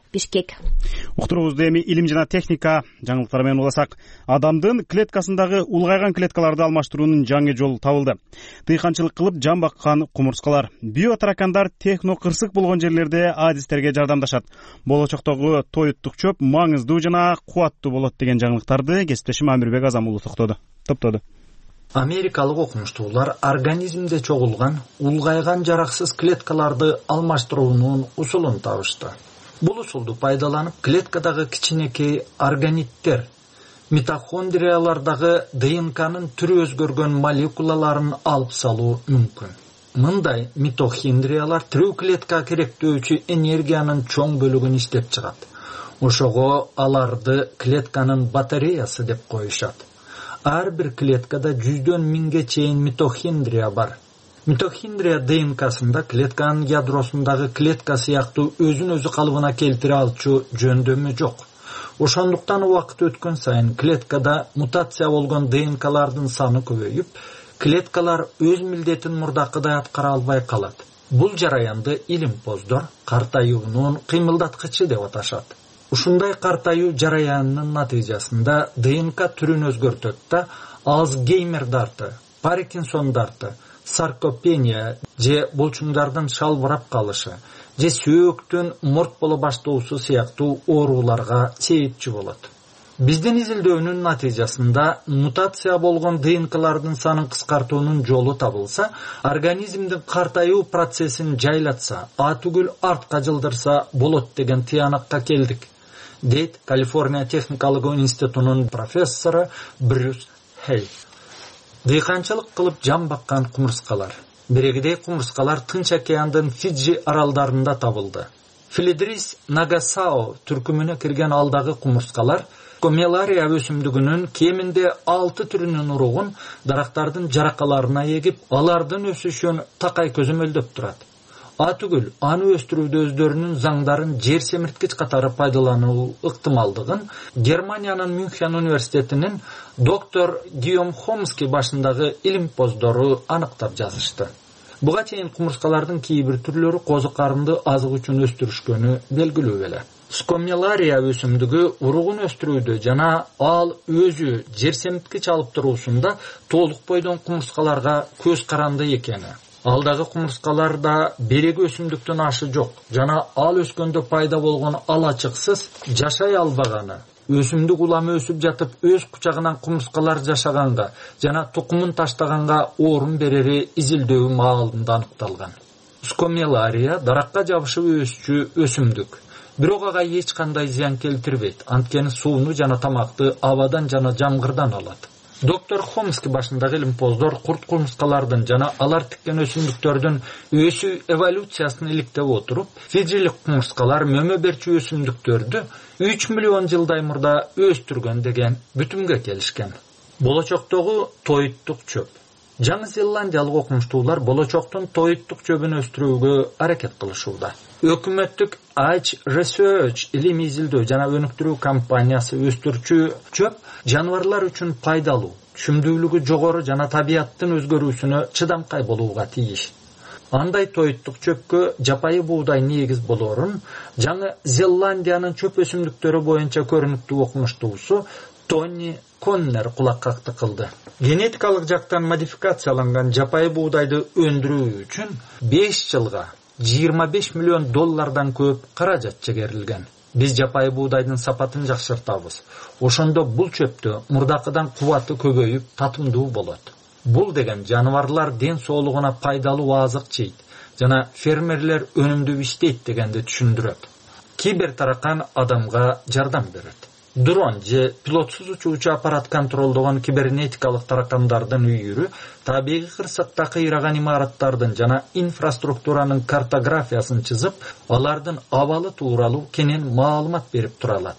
Бишкек. Уктуруубузду эми илим жана техника жаңылыктары менен уласак. Адамдын клеткасындагы улгайган клеткаларды алмаштыруунун жаңы жолу табылды. Дыйканчылык кылып жан баккан кумурскалар, биотаракандар техно кырсык болгон жерлерде адистерге жардамдашат. Болочоктогу тоюттук чөп маңыздуу жана кубаттуу болот деген жаңылыктарды кесиптешим Амирбек Азамулу токтоду. Топтоду. Америкалык окумуштуулар организмде чогулган улгайган жараксыз клеткаларды алмаштыруунун усулун табышты. Бул усулду пайдаланып, клеткадагы кичинекей органиттер, митохондриялардагы ДНКнын түрү өзгөргөн молекулаларын алып салуу мүмкүн. Мындай митохондриялар тирүү клеткага керектөөчү энергиянын чоң бөлүгүн иштеп чыгат. Ошого аларды клетканын батареясы деп коюшат. Ар бир клеткада жүздөн миңге чейин митохондрия бар. Митохондрия ДНКсында клетканын ядросундагы клетка сыяктуу өзүн өзү калыбына келтире алчу жөндөмү жок. Ошондуктан убакыт өткөн сайын клеткада мутация болгон ДНКлардын саны көбөйүп, клеткалар өз милдетин мурдакыдай аткара албай калат. Бул жараянды илимпоздор картаюунун кыймылдаткычы деп аташат. Ушундай картаюу жараянынын натыйжасында ДНК түрүн өзгөртөт да Алцгеймер дарты, Паркинсон дарты, саркопения же булчуңдардын шалбырап калышы, же сөөктүн мурт боло баштоосу сыяктуу ооруларга себепчи болот. Биздин изилдөөнүн натыйжасында мутация болгон ДНКлардын санын кыскартуунун жолу табылса, организмдин картаюу процессин жайлатса, атүгүл артка жылдырса болот деген тыянакка келдик, дейт Калифорния техникалык институтунун профессору Брюс Хей. Дыйканчылык кылып жан баккан кумурскалар. Бирегидей кумурскалар Тынч океандын Фиджи аралдарында табылды. Филидрис Нагасао түркүмүнө кирген алдагы кумурскалар Комелария өсүмдүгүнүн кеминде алты түрүнүн уругун дарактардын жаракаларына эгип, алардын өсүшүн такай көзөмөлдөп турат. Атүгүл аны өстүрүүдө өздөрүнүн заңдарын жер семирткич катары пайдалануу ыктымалдыгын Германиянын Мюнхен университетинин доктор Гийом Хомский башындагы илимпоздору аныктап жазышты. Буга чейин кумурскалардын кээ бир түрлөрү козу карынды азык үчүн өстүрүшкөнү белгилүү беле. Скомелария өсүмдүгү уругун өстүрүүдө жана ал өзү жер семирткич алып туруусунда толук бойдон кумурскаларга көз каранды экени. Алдагы кумурскалар да береги өсүмдүктүн ашы жок жана ал өскөндө пайда болгон алачыксыз жашай албаганы, өсүмдүк уламы өсүп жатып өз кучагынан кумурскалар жашаганга жана тукумун таштаганга орун берери изилдөө маалында аныкталган. Скомелария даракка жабышып өсчү өсүмдүк. Бирок ага эч кандай зыян келтирбейт, анткени сууну жана тамакты абадан жана жамгырдан алат. Доктор Хомский башындагы илимпоздор курт кумурскалардын жана алар тиккен өсүмдүктөрдүн өсүү эволюциясын иликтеп отуруп, фиджилик кумурскалар мөмө берчү өсүмдүктөрдү үч миллион жылдай мурда өстүргөн деген бүтүмгө келишкен. Болочоктогу тоюттук чөп. Жаңы Зеландиялык окумуштуулар болочоктун тоюттук чөбүн өстүрүүгө аракет кылышууда. Өкмөттүк H Research илимий изилдөө жана өнүктүрүү компаниясы өстүрчү чөп жаныбарлар үчүн пайдалуу, түшүмдүүлүгү жогору жана табияттын өзгөрүүсүнө чыдамкай болууга тийиш. Андай тоюттук чөпкө жапайы буудай негиз болорун Жаңы Зеландиянын чөп өсүмдүктөрү боюнча көрүнүктүү окумуштуусу Тони Коннер кулаккакты кылды. Генетикалык жактан модификацияланган жапайы буудайды өндүрүү үчүн беш жылга жыйырма беш миллион доллардан көп каражат чегерилген. Биз жапайы буудайдын сапатын жакшыртабыз. Ошондо бул чөптө мурдакыдан кубаты көбөйүп, татымдуу болот. Бул деген жаныбарлар ден соолугуна пайдалуу азык жейт жана фермерлер өнүмдүү иштейт дегенди түшүндүрөт. Кибер таракан адамга жардам берет. Дрон же пилотсуз учуучу аппарат контролдогон кибернетикалык таракандардын үйүрү табигый кырсыкта кыйраган имараттардын жана инфраструктуранын картографиясын чызып, алардын абалы тууралуу кенен маалымат берип тура алат.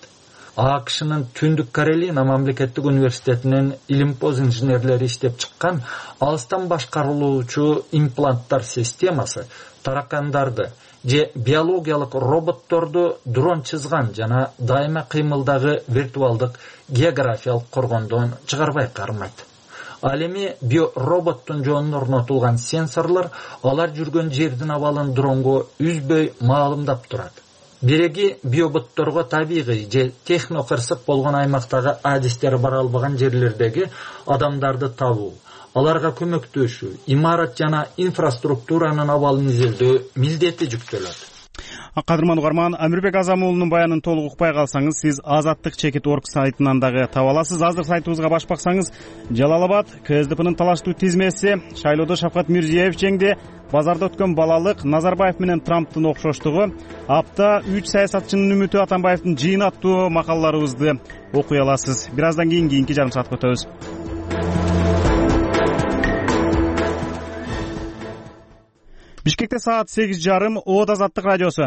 АКШнын Түндүк Каролина мамлекеттик университетинин илимпоз инженерлери иштеп чыккан алыстан башкарылуучу импланттар системасы таракандарды же биологиялык роботторду дрон чызган жана дайыма кыймылдагы виртуалдык географиялык коргондон чыгарбай кармайт. Ал эми биороботтун жонуна орнотулган сенсорлор алар жүргөн жердин абалын дронго үзбөй маалымдап турат. биреги биоботторго табигый же технокырсык болгон аймактагы адистери бара албаган жерлердеги адамдарды табуу, аларга көмөктөшүү, имарат жана инфраструктуранын абалын изилдөө милдети жүктөлөт. Кадырман угарман, Амирбек Азам уулунун баянын толук укпай калсаңыз, сиз азаттык чекит орг сайтынан дагы таба аласыз. Азыр сайтыбызга баш баксаңыз, Жалал-Абад КСДПнын талаштуу тизмеси шайлоодо Шавкат Мирзиёев жеңди. Базарда өткөн балалык Назарбаев менен Трамптын окшоштугу, апта үч саясатчынын үмүтү Атамбаевдин жыйын аттуу макалаларыбызды окуй аласыз. Бир аздан кийин кийинки жарым саатка өтөбүз. Бишкекте саат сегиз жарым, Оот Азаттык радиосу.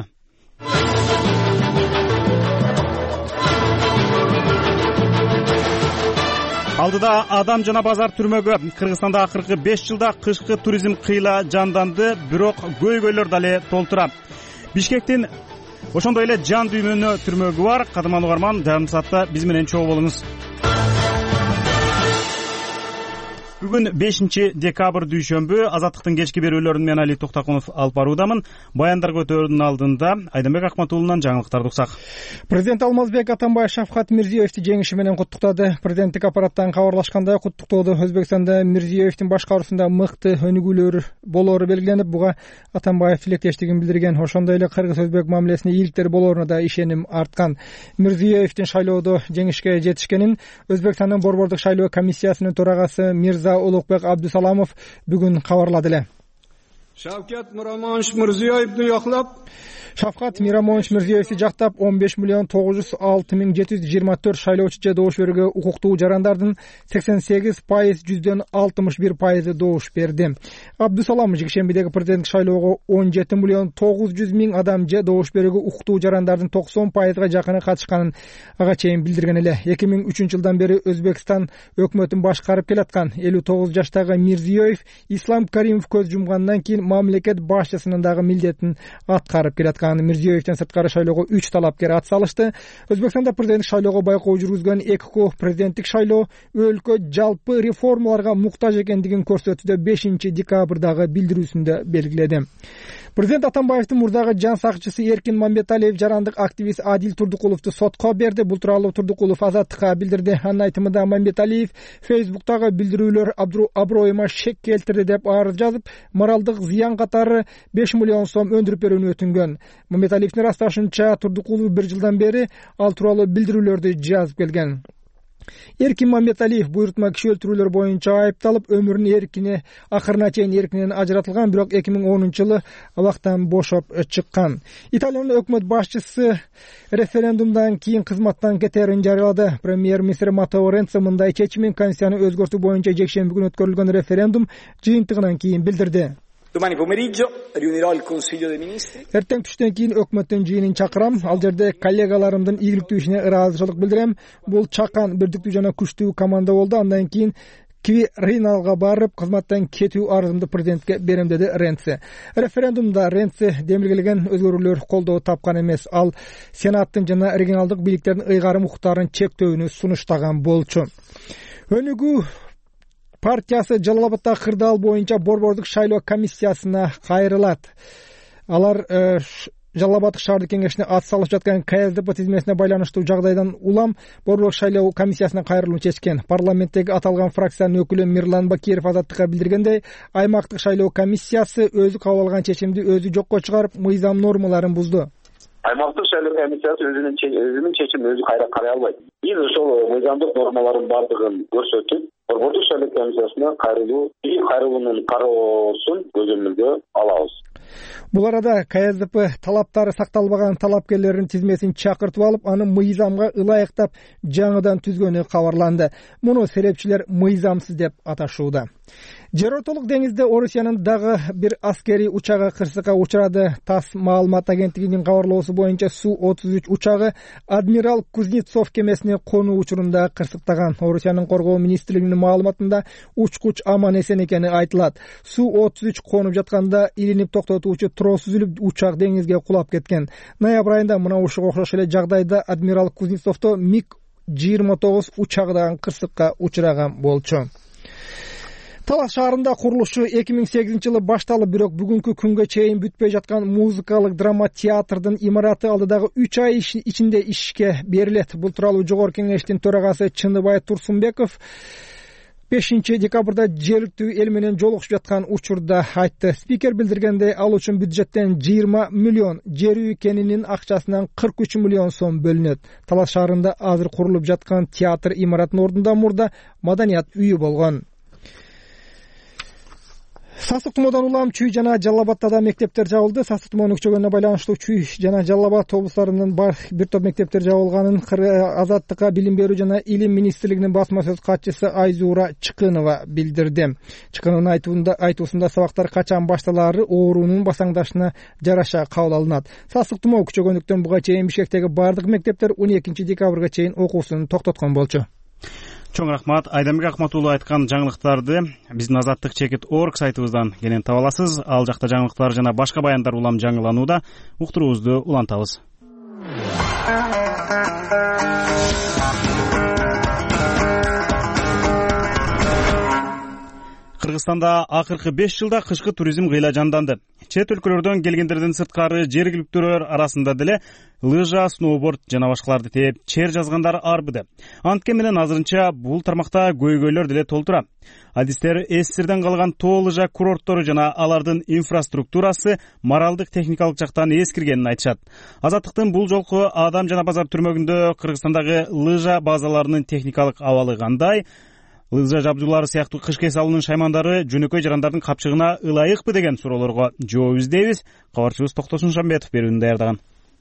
Алдыда адам жана базар түрмөгө. Кыргызстанда акыркы беш жылда кышкы туризм кыйла жанданды, бирок көйгөйлөр дале толтура. Бишкектин ошондой эле жан дүймөнө түрмөгү бар. Кадырман угарман, жарым саатта биз менен чогуу болуңуз. Бүгүн бешинчи декабрь дүйшөмбү. Азаттыктын кечки берүүлөрүн мен Али Токтакунов алып баруудамын. Баяндар көтөрүүнүн алдында Айданбек Акматуулунан жаңылыктарды уксак. Президент Алмазбек Атамбаев Шавкат Мирзиёевди жеңиши менен куттуктады. Президенттик аппараттан кабарлашкандай, куттуктоодо Өзбекстанда Мирзиёевдин башкаруусунда мыкты өнүгүүлөр болоору белгиленип, буга Атамбаев тилектештигин билдирген. Ошондой эле кыргыз-өзбек мамилесине ийгиликтер болооруна да ишеним арткан. Мирзиёевдин шайлоодо жеңишке жетишкенин Өзбекстандын борбордук шайлоо комиссиясынын төрагасы Мирза Улукбек Абдусаламов бүгүн кабарлады эле. Шавкат Мирамонович Мирзиёевди яклап, Шавкат Мирамонович Мирзиёевди жактап он беш миллион тогуз жүз алты миң жети жүз жыйырма төрт шайлоочу же добуш берүүгө укуктуу жарандардын сексен сегиз пайыз жүздөн алтымыш бир пайызы добуш берди. Абдусаламов жекшембидеги президенттик шайлоого он жети миллион тогуз жүз миң адам же добуш берүүгө укуктуу жарандардын токсон пайызга жакыны катышканын ага чейин билдирген эле. эки миң үчүнчү жылдан бери Өзбекстан өкмөтүн башкарып келаткан элүү тогуз жаштагы Мирзиёев Ислам Каримов көз жумгандан кийин мамлекет башчысынын дагы милдетин аткарып келаткан. Мирзиёевден сырткары шайлоого үч талапкер ат салышты. Өзбекстанда президенттик шайлоого байкоо жүргүзгөн ЭКО президенттик шайлоо өлкө жалпы реформаларга муктаж экендигин көрсөтүүдө бешинчи декабрдагы билдирүүсүндө белгиледи. Президент Атамбаевдин мурдагы жан сакчысы Эркин Мамбеталиев жарандык активист Адил Турдукуловду сотко берди. Бул тууралуу Турдукулов Азаттыкка билдирди. Анын айтымында Мамбеталиев Фейсбуктагы билдирүүлөр аброюма шек келтирди деп арыз жазып, моралдык зыян катары беш миллион сом өндүрүп берүүнү өтүнгөн. Мамбеталиевдин расташынча Турдукулов бир жылдан бери ал тууралуу билдирүүлөрдү жазып келген. Эркин Мамбеталиев буйрутма киши өлтүрүүлөр боюнча айыпталып, өмүрүнүн эркине акырына чейин эркинен ажыратылган, бирок эки миң онунчу жылы абактан бошоп чыккан. Италиянын өкмөт башчысы референдумдан кийин кызматтан кетерин жарыялады. Премьер-министр Маттео Ренци мындай чечимин Конституцияны өзгөртүү боюнча жекшемби күнү өткөрүлгөн референдум жыйынтыгынан кийин билдирди. Domani pomeriggio riunirò il Consiglio dei Ministri. Эртең түштөн кийин өкмөттүн жыйынын чакырам. Ал жерде коллегаларымдын ийгиликтүү ишине ыраазычылык билдирем. Бул чакан бирдиктүү жана күчтүү команда болду. Андан кийин Квириналга барып, кызматтан кетүү арызымды президентке берем, деди Ренци. Референдумда Ренци демилгелеген өзгөрүүлөр колдоо тапкан эмес. Ал Сенаттын жана регионалдык бийликтердин ыйгарым укуктарын чектөөнү сунуштаган болчу. Өнүгүү партиясы Жалал-Абадтагы кырдаал боюнча борбордук шайлоо комиссиясына кайрылат. Алар Жалал-Абад шаардык кеңешине ат салып жаткан КСДП тизмесине байланыштуу жагдайдан улам борбордук шайлоо комиссиясына кайрылууну чечкен. Парламенттеги аталган фракциянын өкүлү Мирлан Бакиров Азаттыкка билдиргендей, аймактык шайлоо комиссиясы өзү кабыл алган чечимди өзү жокко чыгарып, мыйзам нормаларын бузду. Аймактык шайлоо комиссиясы өзүнүн өзүнүн чечимин өзү кайра карай албайт. Биз ошол мыйзамдык нормалардын бардыгын көрсөтүп, борбордук шайлоо комиссиясына кайрылуу, кайрылуунун кароосун көзөмөлгө алабыз. Бул арада КСДП талаптары сакталбаган талапкерлердин тизмесин чакыртып алып, аны мыйзамга ылайыктап жаңыдан түзгөнү кабарланды. Муну серепчилер мыйзамсыз деп аташууда. Жер ортолук деңизде Орусиянын дагы бир аскерий учагы кырсыкка учурады. ТАСС маалымат агенттигинин кабарлоосу боюнча Су отуз үч учагы Адмирал Кузнецов кемесине конуу учурунда кырсыктаган. Орусиянын коргоо министрлигинин маалыматында учкуч аман эсен экени айтылат. Су отуз үч конуп жатканда илинип токтотуучу трос үзүлүп учак деңизге кулап кеткен. Ноябрь айында мына ушуга окшош эле жагдайда Адмирал Кузнецовдо миг жыйырма тогуз учагы дагы кырсыкка учураган болчу. Талас шаарында курулушу эки миң сегизинчи жылы башталып, бирок бүгүнкү күнгө чейин бүтпөй жаткан музыкалык драма театрдын имараты алдыдагы үч ай ичинде ишке берилет. Бул тууралуу Жогорку Кеңештин төрагасы Чындыбай Турсунбеков бешинчи декабрда жергиликтүү эл менен жолугушуп жаткан учурда айтты. Спикер билдиргендей, ал үчүн бюджеттен жыйырма миллион, жер үй кенинин акчасынан кырк үч миллион сом бөлүнөт. Талас шаарында азыр курулуп жаткан театр имаратынын ордунда мурда маданият үйү болгон. Сасык тумоодан улам Чүй жана Жалал Абадта да мектептер жабылды. Сасык тумоонун күчөгөнүнө байланыштуу Чүй жана Жалал Абад облустарынын бар бир топ мектептер жабылганын Азаттыкка билим берүү жана илим министрлигинин басма сөз катчысы Айзура Чыкынова билдирди. Чыкынованын айтуусунда айтуусунда сабактар качан башталаары оорунун басаңдашына жараша кабыл алынат. Сасык тумоо күчөгөндүктөн буга чейин Бишкектеги бардык мектептер он экинчи декабрга чейин окуусун токтоткон болчу. Чоң рахмат. Айдамбек Акматуулу айткан жаңылыктарды биздин азаттык чекит точка орг сайтыбыздан кенен таба аласыз. Ал жакта жаңылыктар жана башка баяндар улам жаңыланууда. Уктуруубузду улантабыз. Кыргызстанда акыркы беш жылда кышкы туризм кыйла жанданды. Чет өлкөлөрдөн келгендердин сырткары жергиликтүүлөр арасында деле лыжа, сноуборд жана башкаларды тээп чер жазгандар арбыды. Анткен менен азырынча бул тармакта көйгөйлөр деле толтура. Адистер эсирден калган тоо лыжа курорттору жана алардын инфраструктурасы моралдык техникалык жактан эскиргенин айтышат. Азаттыктын бул жолку Адам жана базар түрмөгүндө Кыргызстандагы лыжа базаларынын техникалык абалы кандай, лыжа жабдуулары сыяктуу кышкы эс алуунун шаймандары жөнөкөй жарандардын капчыгына ылайыкпы деген суроолорго жооп издейбиз. Кабарчыбыз Токтосун Шамбетов берүүнү даярдаган.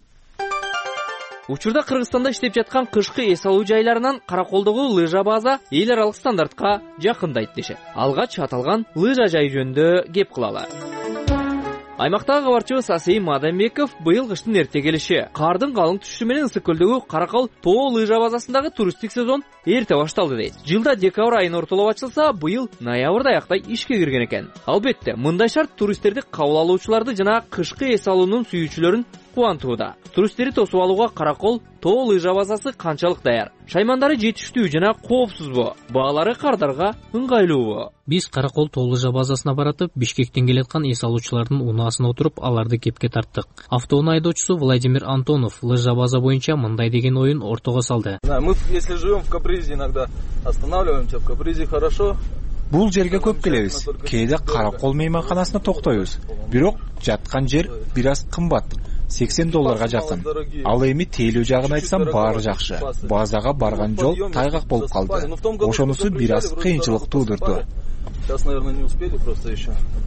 Учурда Кыргызстанда иштеп жаткан кышкы эс алуу жайларынан Караколдогу лыжа база эл аралык стандартка жакындайт дешет. Алгач аталган лыжа жай жөнүндө кеп кылалы. Аймактагы кабарчыбыз Асей Мадамбеков быйыл кыштын эрте келиши, кардын калың түшүшү менен ысык көлдөгү Каракол тоо лыжа базасындагы туристтик сезон эрте башталды дейт. Жылда декабрь айына ортолоп ачылса, быйыл ноябрда аяктай ишке кирген экен. Албетте, мындай шарт туристтерди кабыл алуучуларды жана кышкы эс алуунун сүйүүчүлөрүн кубантууда. Туристтерди тосуп алууга Каракол тоо лыжа базасы канчалык даяр? Шаймандары жетиштүү жана коопсузбу? Баалары кардарга ыңгайлуубу? Биз Каракол тоо лыжа базасына баратып, Бишкектен келаткан эс алуучулардын унаасына отуруп, аларды кепке тарттык. Автоунаа айдоочусу Владимир Антонов лыжа база боюнча мындай деген оюн ортого салды. Мы, если живем в Капризе, иногда останавливаемся. В Капризе хорошо. Бул жерге көп келебиз. Кээде Каракол мейманканасына токтойбуз. Бирок жаткан жер бир аз кымбат. сексен долларга жакын. Ал эми тейлөө жагын айтсам баары жакшы. Базага барган жол тайгак болуп калды. Ошонусу бир аз кыйынчылык туудурду. Сейчас, наверное, не успели просто еще.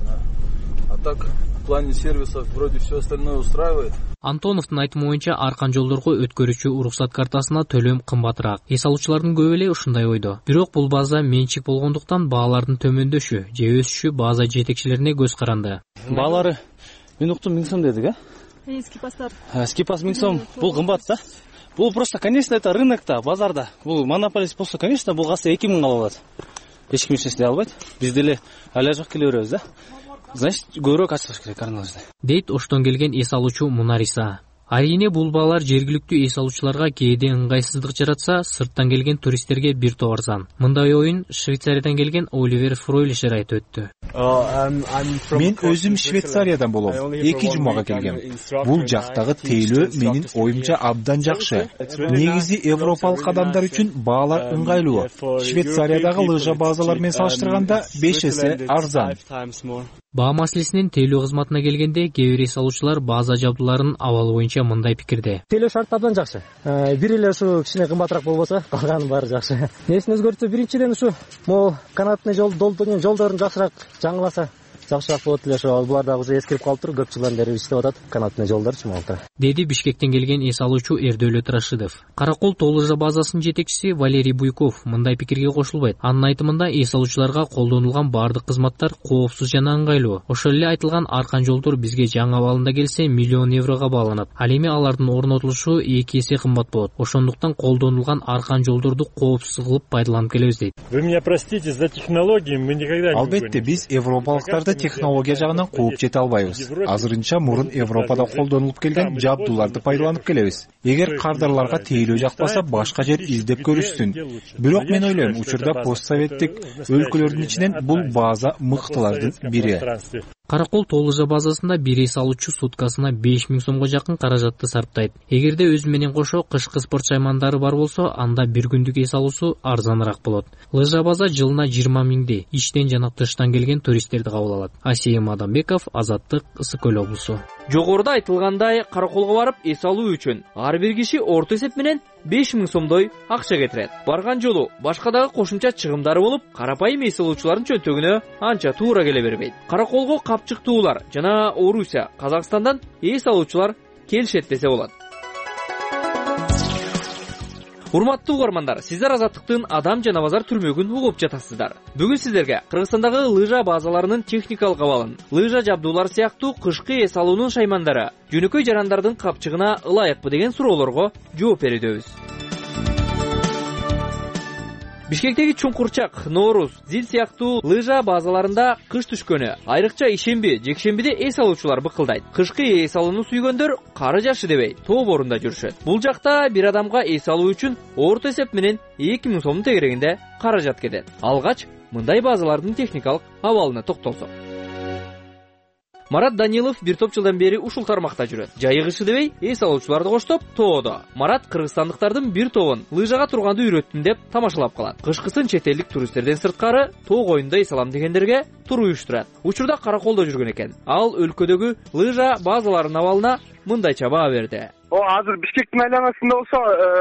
А так, в плане сервисов вроде все остальное устраивает. Антоновдун айтымы боюнча аркан жолдорго өткөрүүчү уруксат картасына төлөм кымбатыраак. Эс алуучулардын көбү эле ушундай ойдо. Бирок бул база менчик болгондуктан баалардын төмөндөшү же өсүшү база жетекчилерине көз каранды. Баалары мен уктум миң сом дедик, а? Скипастар. Скипас миң сом. Бул кымбат да. Бул просто, конечно, это рынокта, базарда. Бул монополист болсо, конечно, бул касы эки миң алып алат. Эч ким эч нерсе албайт. Биз деле алажак келе беребиз да. Значит, көбүрөөк ачылыш керек арналарды. Дейт Оштон келген эс алуучу Мунариса. Арийне бул баалар жергиликтүү эс алуучуларга кээде ыңгайсыздык жаратса, сырттан келген туристтерге бир топ арзан. Мындай оюн Швейцариядан келген Оливер Фройлишер айтып өттү. Мен өзүм Швейцариядан болом. Эки жумага келгем. Бул жактагы тейлөө менин оюмча абдан жакшы. Негизи европалык адамдар үчүн баалар ыңгайлуу. Швейцариядагы лыжа базалар менен салыштырганда беш эсе арзан. Баа маселесинин тейлөө кызматына келгенде кээ бир эс алуучулар база жабдууларынын абалы боюнча мындай пикирде. Тейлөө шарты абдан жакшы. Бир эле ушу кичине кымбатыраак болбосо, калганын баары жакшы. Несин өзгөртсө, биринчиден ушу могу канатный жол долдон жолдорун жакшыраак жаңыласа жакшыраак болот эле. Ошо булар дагы уже эскирип калыптыр, көп жылдан бери иштеп атат. Канатный жолдорчу болот. Деди Бишкектен келген эс алуучу Эрдөлөт Рашидов. Каракол тоо лыжа базасынын жетекчиси Валерий Буйков мындай пикирге кошулбайт. Анын айтымында эс алуучуларга колдонулган бардык кызматтар коопсуз жана ыңгайлуу. Ошол эле айтылган аркан жолдор бизге жаңы абалында келсе миллион еврого бааланат. Ал эми алардын орнотулушу эки эсе кымбат болот. Ошондуктан колдонулган аркан жолдорду коопсуз кылып пайдаланып келебиз дейт. Вы меня простите за технологии, мы никогда не. Албетте биз европалыктарды технология жагынан кууп жете албайбыз. Азырынча мурун Европада колдонулуп келген жабдууларды пайдаланып келебиз. Эгер кардарларга тейлөө жакпаса, башка жер издеп көрүшсүн. Бирок мен ойлойм, учурда постсоветтик өлкөлөрдүн ичинен бул база мыктылардын бири. Каракол тоо лыжа базасында бир эс алуучу суткасына беш миң сомго жакын каражатты сарптайт. Эгерде өзү менен кошо кышкы спорт шаймандары бар болсо, анда бир күндүк эс алуусу арзаныраак болот. Лыжа база жылына жыйырма миңди ичтен жана тыштан келген туристтерди кабыл алат. Асейим Адамбеков, Азаттык, Ысык Көл облусу. Жогоруда айтылгандай, Караколго барып эс алуу үчүн ар бир киши орто эсеп менен беш миң сомдой акча кетирет. Барган жолу башка дагы кошумча чыгымдары болуп, карапайым эс алуучулардын чөнтөгүнө анча туура келе бербейт. Караколго капчыктуулар жана Орусия, Казакстандан эс алуучулар келишет десе болот. Урматтуу угармандар, сиздер Азаттыктын Адам жана базар түрмөгүн угуп жатасыздар. Бүгүн сиздерге Кыргызстандагы лыжа базаларынын техникалык абалын, лыжа жабдуулар сыяктуу кышкы эс алуунун шаймандары жөнөкөй жарандардын капчыгына ылайыкпы деген суроолорго жооп берүүбүз. Бишкектеги Чуңкурчак, Нооруз, Зил сыяктуу лыжа базаларында кыш түшкөнү, айрыкча ишемби, жекшембиде эс алуучулар быкылдайт. Кышкы эс алууну сүйгөндөр кары жашы дебей тоо борунда жүрүшөт. Бул жакта бир адамга эс алуу үчүн орто эсеп менен эки миң сомдун тегерегинде каражат кетет. Алгач мындай базалардын техникалык абалына токтолсок. Марат Данилов бир топ жылдан бери ушул тармакта жүрөт. Жайыгышы дебей эс алуучуларды коштоп тоодо. Марат кыргызстандыктардын бир тобун лыжага турганды үйрөттүм деп тамашалап калат. Кышкысын чет элдик туристтерден сырткары тоо коюнда эс алам дегендерге тур уюштурат. Учурда Караколдо жүргөн экен. Ал өлкөдөгү лыжа базаларынын абалына мындайча баа берди. О, азыр Бишкектин айланасында болсо,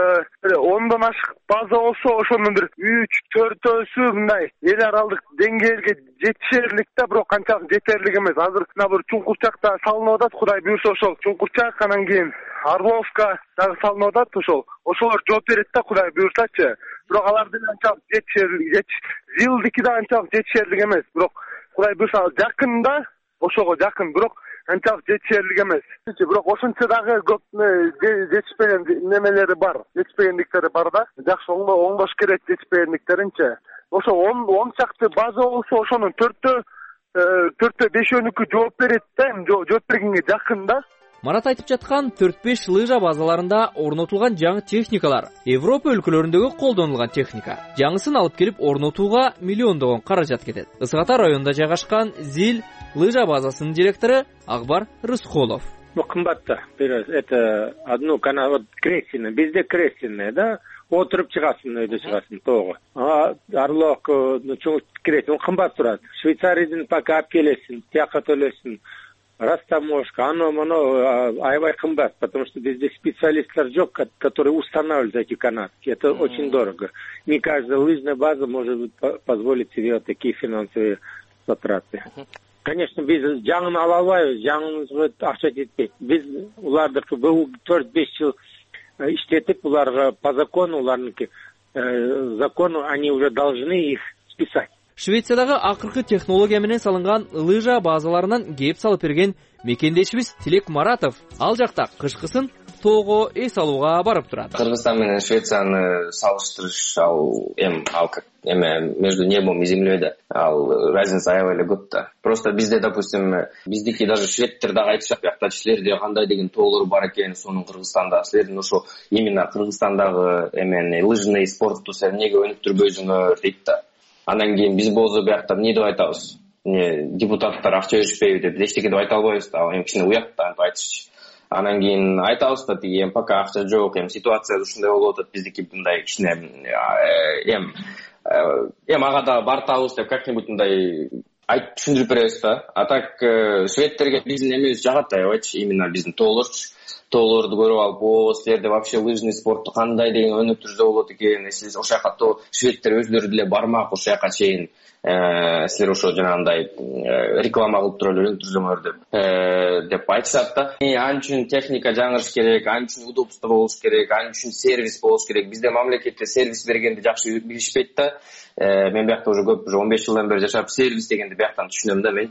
ондон ашык база болсо, ошонун бир үч төртөөсү мындай эл аралык деңгээлге жетишерлик да, бирок канчалык жетерлик эмес. Азыр мына бир Чуңкурчакта салынып атат, Кудай буйрса ошол Чуңкурчак, анан кийин Орловка дагы салынып атат, ошол. Ошолор жооп берет да, Кудай буйрсачы. Бирок алардын анчалык жетишерлик, Зилдики да анчалык жетишерлик эмес. Бирок Кудай буйрса жакында, ошого жакын, бирок анчалык жетишерлик эмес. Бирок ошончо дагы көп жетишпеген немелери бар, жетишпегендиктери бар да. Жакшы оңдош керек жетишпегендиктеринчи. Ошо он чакты база болсо, ошонун төрттө төрттө бешөөнүкү жооп берет да, жооп бергенге жакын да. Марат айтып жаткан төрт беш лыжа базаларында орнотулган жаңы техникалар Европа өлкөлөрүндөгү колдонулган техника. Жаңысын алып келип орнотууга миллиондогон каражат кетет. Ысык Ата районунда жайгашкан Зил лыжа базасынын директору Акбар Рыскулов. Ну, кымбатта. Это одну канал, вот крестине, бизде крестине, да? Отуруп чыгасың, өйдө чыгасың тоого. А Орловка, ну чоң крестине, кымбат турат. Швейцариядан пока алып келесиң, тияка төлөсүң. Растаможка, оно, оно, аябай кымбат, потому что везде специалистлар жок, которые устанавливают эти канатки. Это mm-hmm. очень дорого. Не каждая лыжная база может позволить себе вот такие финансовые затраты. Mm-hmm. Конечно, биз жаңын ала албайбыз, жаңыбызга акча жетпейт. Биз улардыкы бул төрт беш жыл иштетип, уларга по закону, уларныкы закону, они уже должны их списать. Швециядагы акыркы технология менен салынган лыжа базаларынан кеп салып берген мекендешибиз Тилек Маратов ал жакта кышкысын тоого эс алууга барып турат. Кыргызстан менен Швецияны салыштырыш ал эм ал как эме между небом и землей да. Ал разница аябай эле көп да. Просто бизде, допустим, биздики даже шведтер дагы айтышат, биякта силерде кандай деген тоолор бар экен, сонун Кыргызстанда. Силердин ошо именно Кыргызстандагы эмени лыжный спортту силер эмнеге өнүктүрбөйсүңөр дейт да. Анан кийин биз болсо биякта эмне деп айтабыз? Не депутаттар акча беришпейби деп эчтеке деп айта албайбыз да. Эми кичине уят да антип айтышчы. Анан кийин айтабыз да, тиги эми пока акча жок, эми ситуация ушундай болуп атат, биздики мындай кичине эм эм ага да бартабыз деп как-нибудь мындай айтып түшүндүрүп беребиз да. А так шведтерге биздин эмебиз жагат аябайчы, именно биздин тоолорчу. Тоолорду көрүп алып, о, силерде вообще лыжный спортту кандай деген өнүктүрүзө болот экен. Силер ошол жака то шведтер өздөрү деле бармак ошол жака чейин. Силер ошо жанагындай реклама кылып туруп өнүктүрүзөңөр деп деп айтышат да. Ал үчүн техника жаңырыш керек, ал үчүн удобство болуш керек, ал үчүн сервис болуш керек. Бизде мамлекетте сервис бергенди жакшы билишпейт да. Мен биякта уже көп, уже он беш жылдан бери жашап, сервис дегенди бияктан түшүнөм да менчи.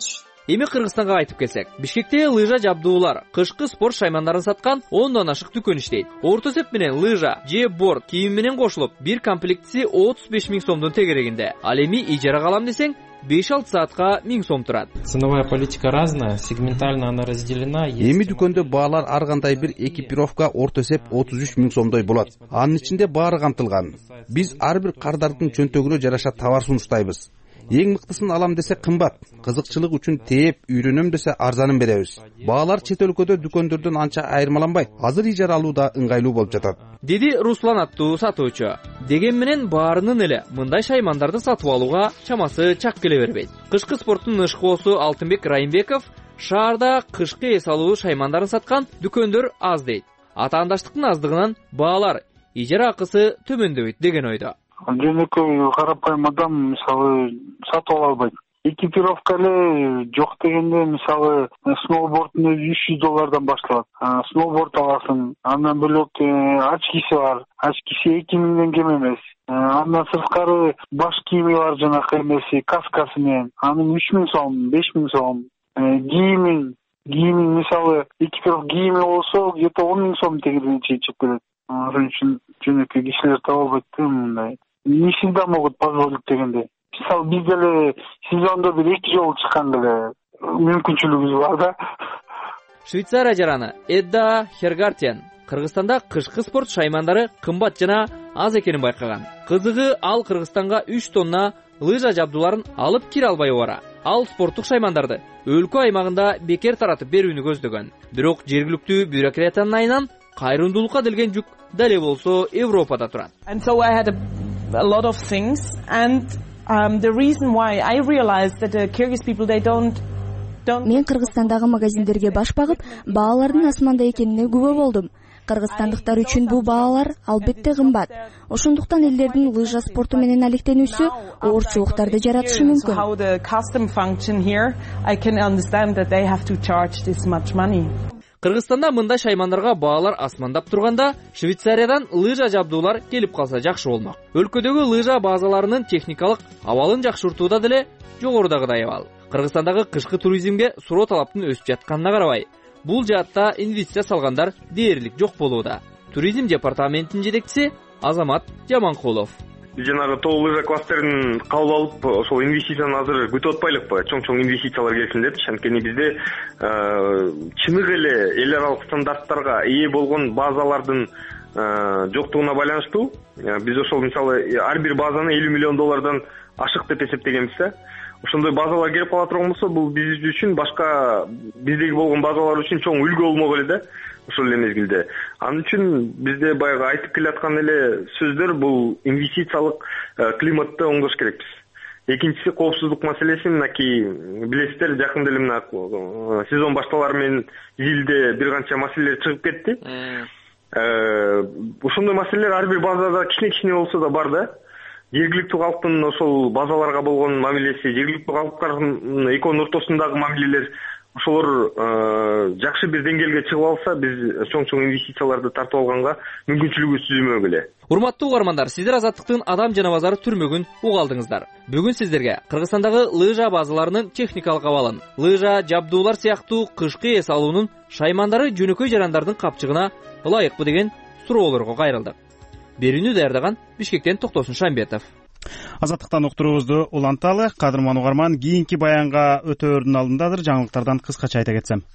Эми Кыргызстанга кайтып келсек, Бишкекте лыжа жабдуулар, кышкы спорт шаймандарын саткан ондон ашык дүкөн иштейт. Орто эсеп менен лыжа же борд кийим менен кошулуп, бир комплектиси отуз беш миң сомдун тегерегинде. Ал эми ижарага алам десең, беш алты саатка миң сом турат. Ценовая политика разная, сегментально она разделена. Эми дүкөндө баалар ар кандай бир экипировка орто эсеп отуз үч миң сомдой болот. Анын ичинде баары камтылган. Биз ар бир кардардын чөнтөгүнө жараша товар сунуштайбыз. Эң мыктысын алам десе кымбат, кызыкчылык үчүн тээп үйрөнөм десе арзанын беребиз. Баалар чет өлкөдө дүкөндөрдөн анча айырмаланбайт. Азыр ижара алуу да ыңгайлуу болуп жатат. Деди Руслан аттуу сатуучу. Деген менен баарынын эле мындай шаймандарды сатып алууга чамасы чак келе бербейт. Кышкы спорттун ышкоосу Алтынбек Райымбеков шаарда кышкы эс алуу шаймандарын саткан дүкөндөр аз дейт. Атаандаштыктын аздыгынан баалар ижара акысы төмөндөбөйт деген ойдо. Жөнөкөй карапайым адам мисалы сатып ала албайт. Экипировка эле жок дегенде мисалы сноуборддун өзү үч жүз доллардан башталат. Сноуборд аласың, андан бөлөк очкиси бар. Очкиси эки миңден кем эмес. Андан сырткары баш кийими бар, жанакы эмеси, каскасы менен. Анын үч миң сом, беш миң сом. Кийимин, кийимин мисалы экипировка кийими болсо, где-то он миң сом тегерегинче чыгып келет. Ошон үчүн жөнөкөй кишилер таба албайт да мындай. Не всегда могут позволить дегенде. Мисалы биз деле сезондо бир эки жолу чыккан деле мүмкүнчүлүгүбүз бар да. Швейцария жараны Эдда Хергартен Кыргызстанда кышкы спорт шаймандары кымбат жана аз экенин байкаган. Кызыгы ал Кыргызстанга үч тонна лыжа жабдууларын алып кире албай бара. Ал спорттук шаймандарды өлкө аймагында бекер таратып берүүнү көздөгөн. Бирок жергиликтүү бюрократиянын айынан кайрымдуулукка делген жүк дале болсо Европада турат. And so I had a, a lot of things and um, the reason why I realized that the Kyrgyz people they don't don't Мен Кыргызстандагы магазиндерге баш багып, баалардын асманда экенине күбө болдум. Кыргызстандыктар үчүн бул баалар албетте кымбат. Ошондуктан элдердин лыжа спорту менен алектенүүсү оорчулуктарды жаратышы мүмкүн. How the custom function here, I can understand that they have to charge this much money. Кыргызстанда мындай шаймандарга баалар асмандап турганда, Швейцариядан лыжа жабдуулар келип калса жакшы болмок. Өлкөдөгү лыжа базаларынын техникалык абалын жакшыртууда деле жогорудагыдай абал. Кыргызстандагы кышкы туризмге суроо талаптын өсүп жатканына карабай, бул жаатта инвестиция салгандар дээрлик жок болууда. Туризм департаментинин жетекчиси Азамат Жаманкулов. Жанагы тоо лыжа кластерин кабыл алып, ошол инвестицияны азыр күтүп атпайлыкпы? Чоң-чоң инвестициялар келсин деп. Анткени бизде чыныгы эле эл аралык стандарттарга ээ болгон базалардын жоктугуна байланыштуу. Биз ошол мисалы ар бир базаны элүү миллион доллардан ашык деп эсептегенбиз да. Ошондой базалар келип кала турган болсо, бул биз үчүн башка биздеги болгон базалар үчүн чоң үлгү болмок эле да. Ошол эле мезгилде. Анын үчүн бизде баягы айтып келаткан эле сөздөр бул инвестициялык климатты оңдош керекпиз. Экинчиси коопсуздук маселеси, мынакей билесиздер, жакында эле мына сезон башталары менен изилде бир канча маселелер чыгып кетти. Ошондой маселелер ар бир базада кичине-кичине болсо да бар да. Жергиликтүү калктын ошол базаларга болгон мамилеси, жергиликтүү калктардын экөөнүн ортосундагы мамилелер ошолор жакшы бир деңгээлге чыгып алса, биз чоң-чоң инвестицияларды тартып алганга мүмкүнчүлүгүбүз түзүлмөк эле. Урматтуу угармандар, сиздер Азаттыктын Адам жана базары түрмөгүн угалдыңыздар. Бүгүн сиздерге Кыргызстандагы лыжа базаларынын техникалык абалын, лыжа жабдуулар сыяктуу кышкы эс алуунун шаймандары жөнөкөй жарандардын капчыгына ылайыкпы деген суроолорго кайрылдык. Берүүнү даярдаган Бишкектен Токтосун Шамбетов. Азаттыктан уктуруубузду уланталы. Кадырман угарман, кийинки баянга өтөөрдүн алдындадыр. Жаңылыктардан кыскача айта кетсем.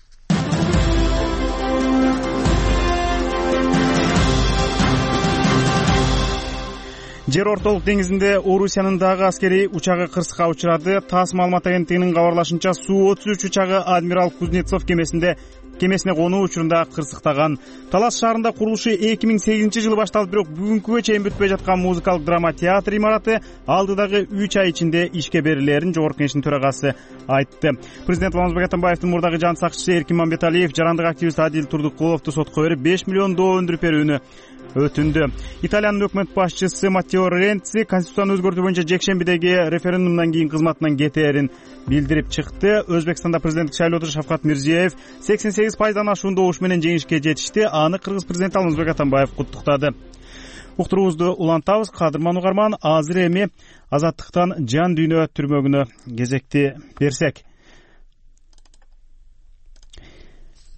Жер ортолук деңизинде Орусиянын дагы аскерий учагы кырсыкка учурады. ТАСС маалымат агенттигинин кабарлашынча, Су отуз үч учагы Адмирал Кузнецов кемесинде кемесине конуу учурунда кырсыктаган. Талас шаарында курулушу эки миң сегизинчи жылы башталып, бирок бүгүнкүгө чейин бүтпөй жаткан музыкалык драма театр имараты алдыдагы үч ай ичинде ишке берилерин жогорку кеңештин төрагасы айтты. Президент Алмазбек Атамбаевдин мурдагы жан сакчысы Эркин Мамбеталиев жарандык активист Адил Турдукуловду сотко берип беш миллион доо өндүрүп берүүнү өтүндү. Италиянын өкмөт башчысы Маттео Ренци конституцияны өзгөртүү боюнча жекшембидеги референдумдан кийин кызматынан кетээрин билдирип чыкты. Өзбекстанда президенттик шайлоодо Шавкат Мирзиеев сексен сегиз пайыздан ашуун добуш менен жеңишке жетишти. Аны кыргыз президенти Алмазбек Атамбаев куттуктады. Уктуруубузду улантабыз. Кадырман угарман, азыр эми Азаттыктан жан дүйнө түрмөгүнө кезекти берсек.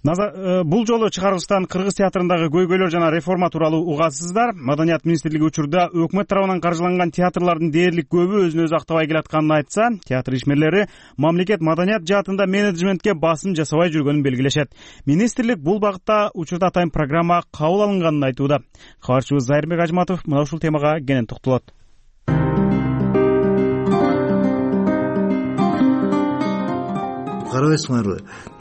Бул жолу чыгарылыштан Кыргыз театрындагы көйгөйлөр жана реформа тууралуу угасыздар. Маданият министрлиги учурда өкмөт тарабынан каржыланган театрлардын дээрлик көбү өзүн өзү актабай келатканын айтса, театр ишмерлери мамлекет маданият жаатында менеджментке басым жасабай жүргөнүн белгилешет. Министрлик бул багытта учурда атайын программа кабыл алынганын айтууда. Кабарчыбыз Зайырбек Ажматов мына ушул темага кенен токтолот. Карабайсыңарбы,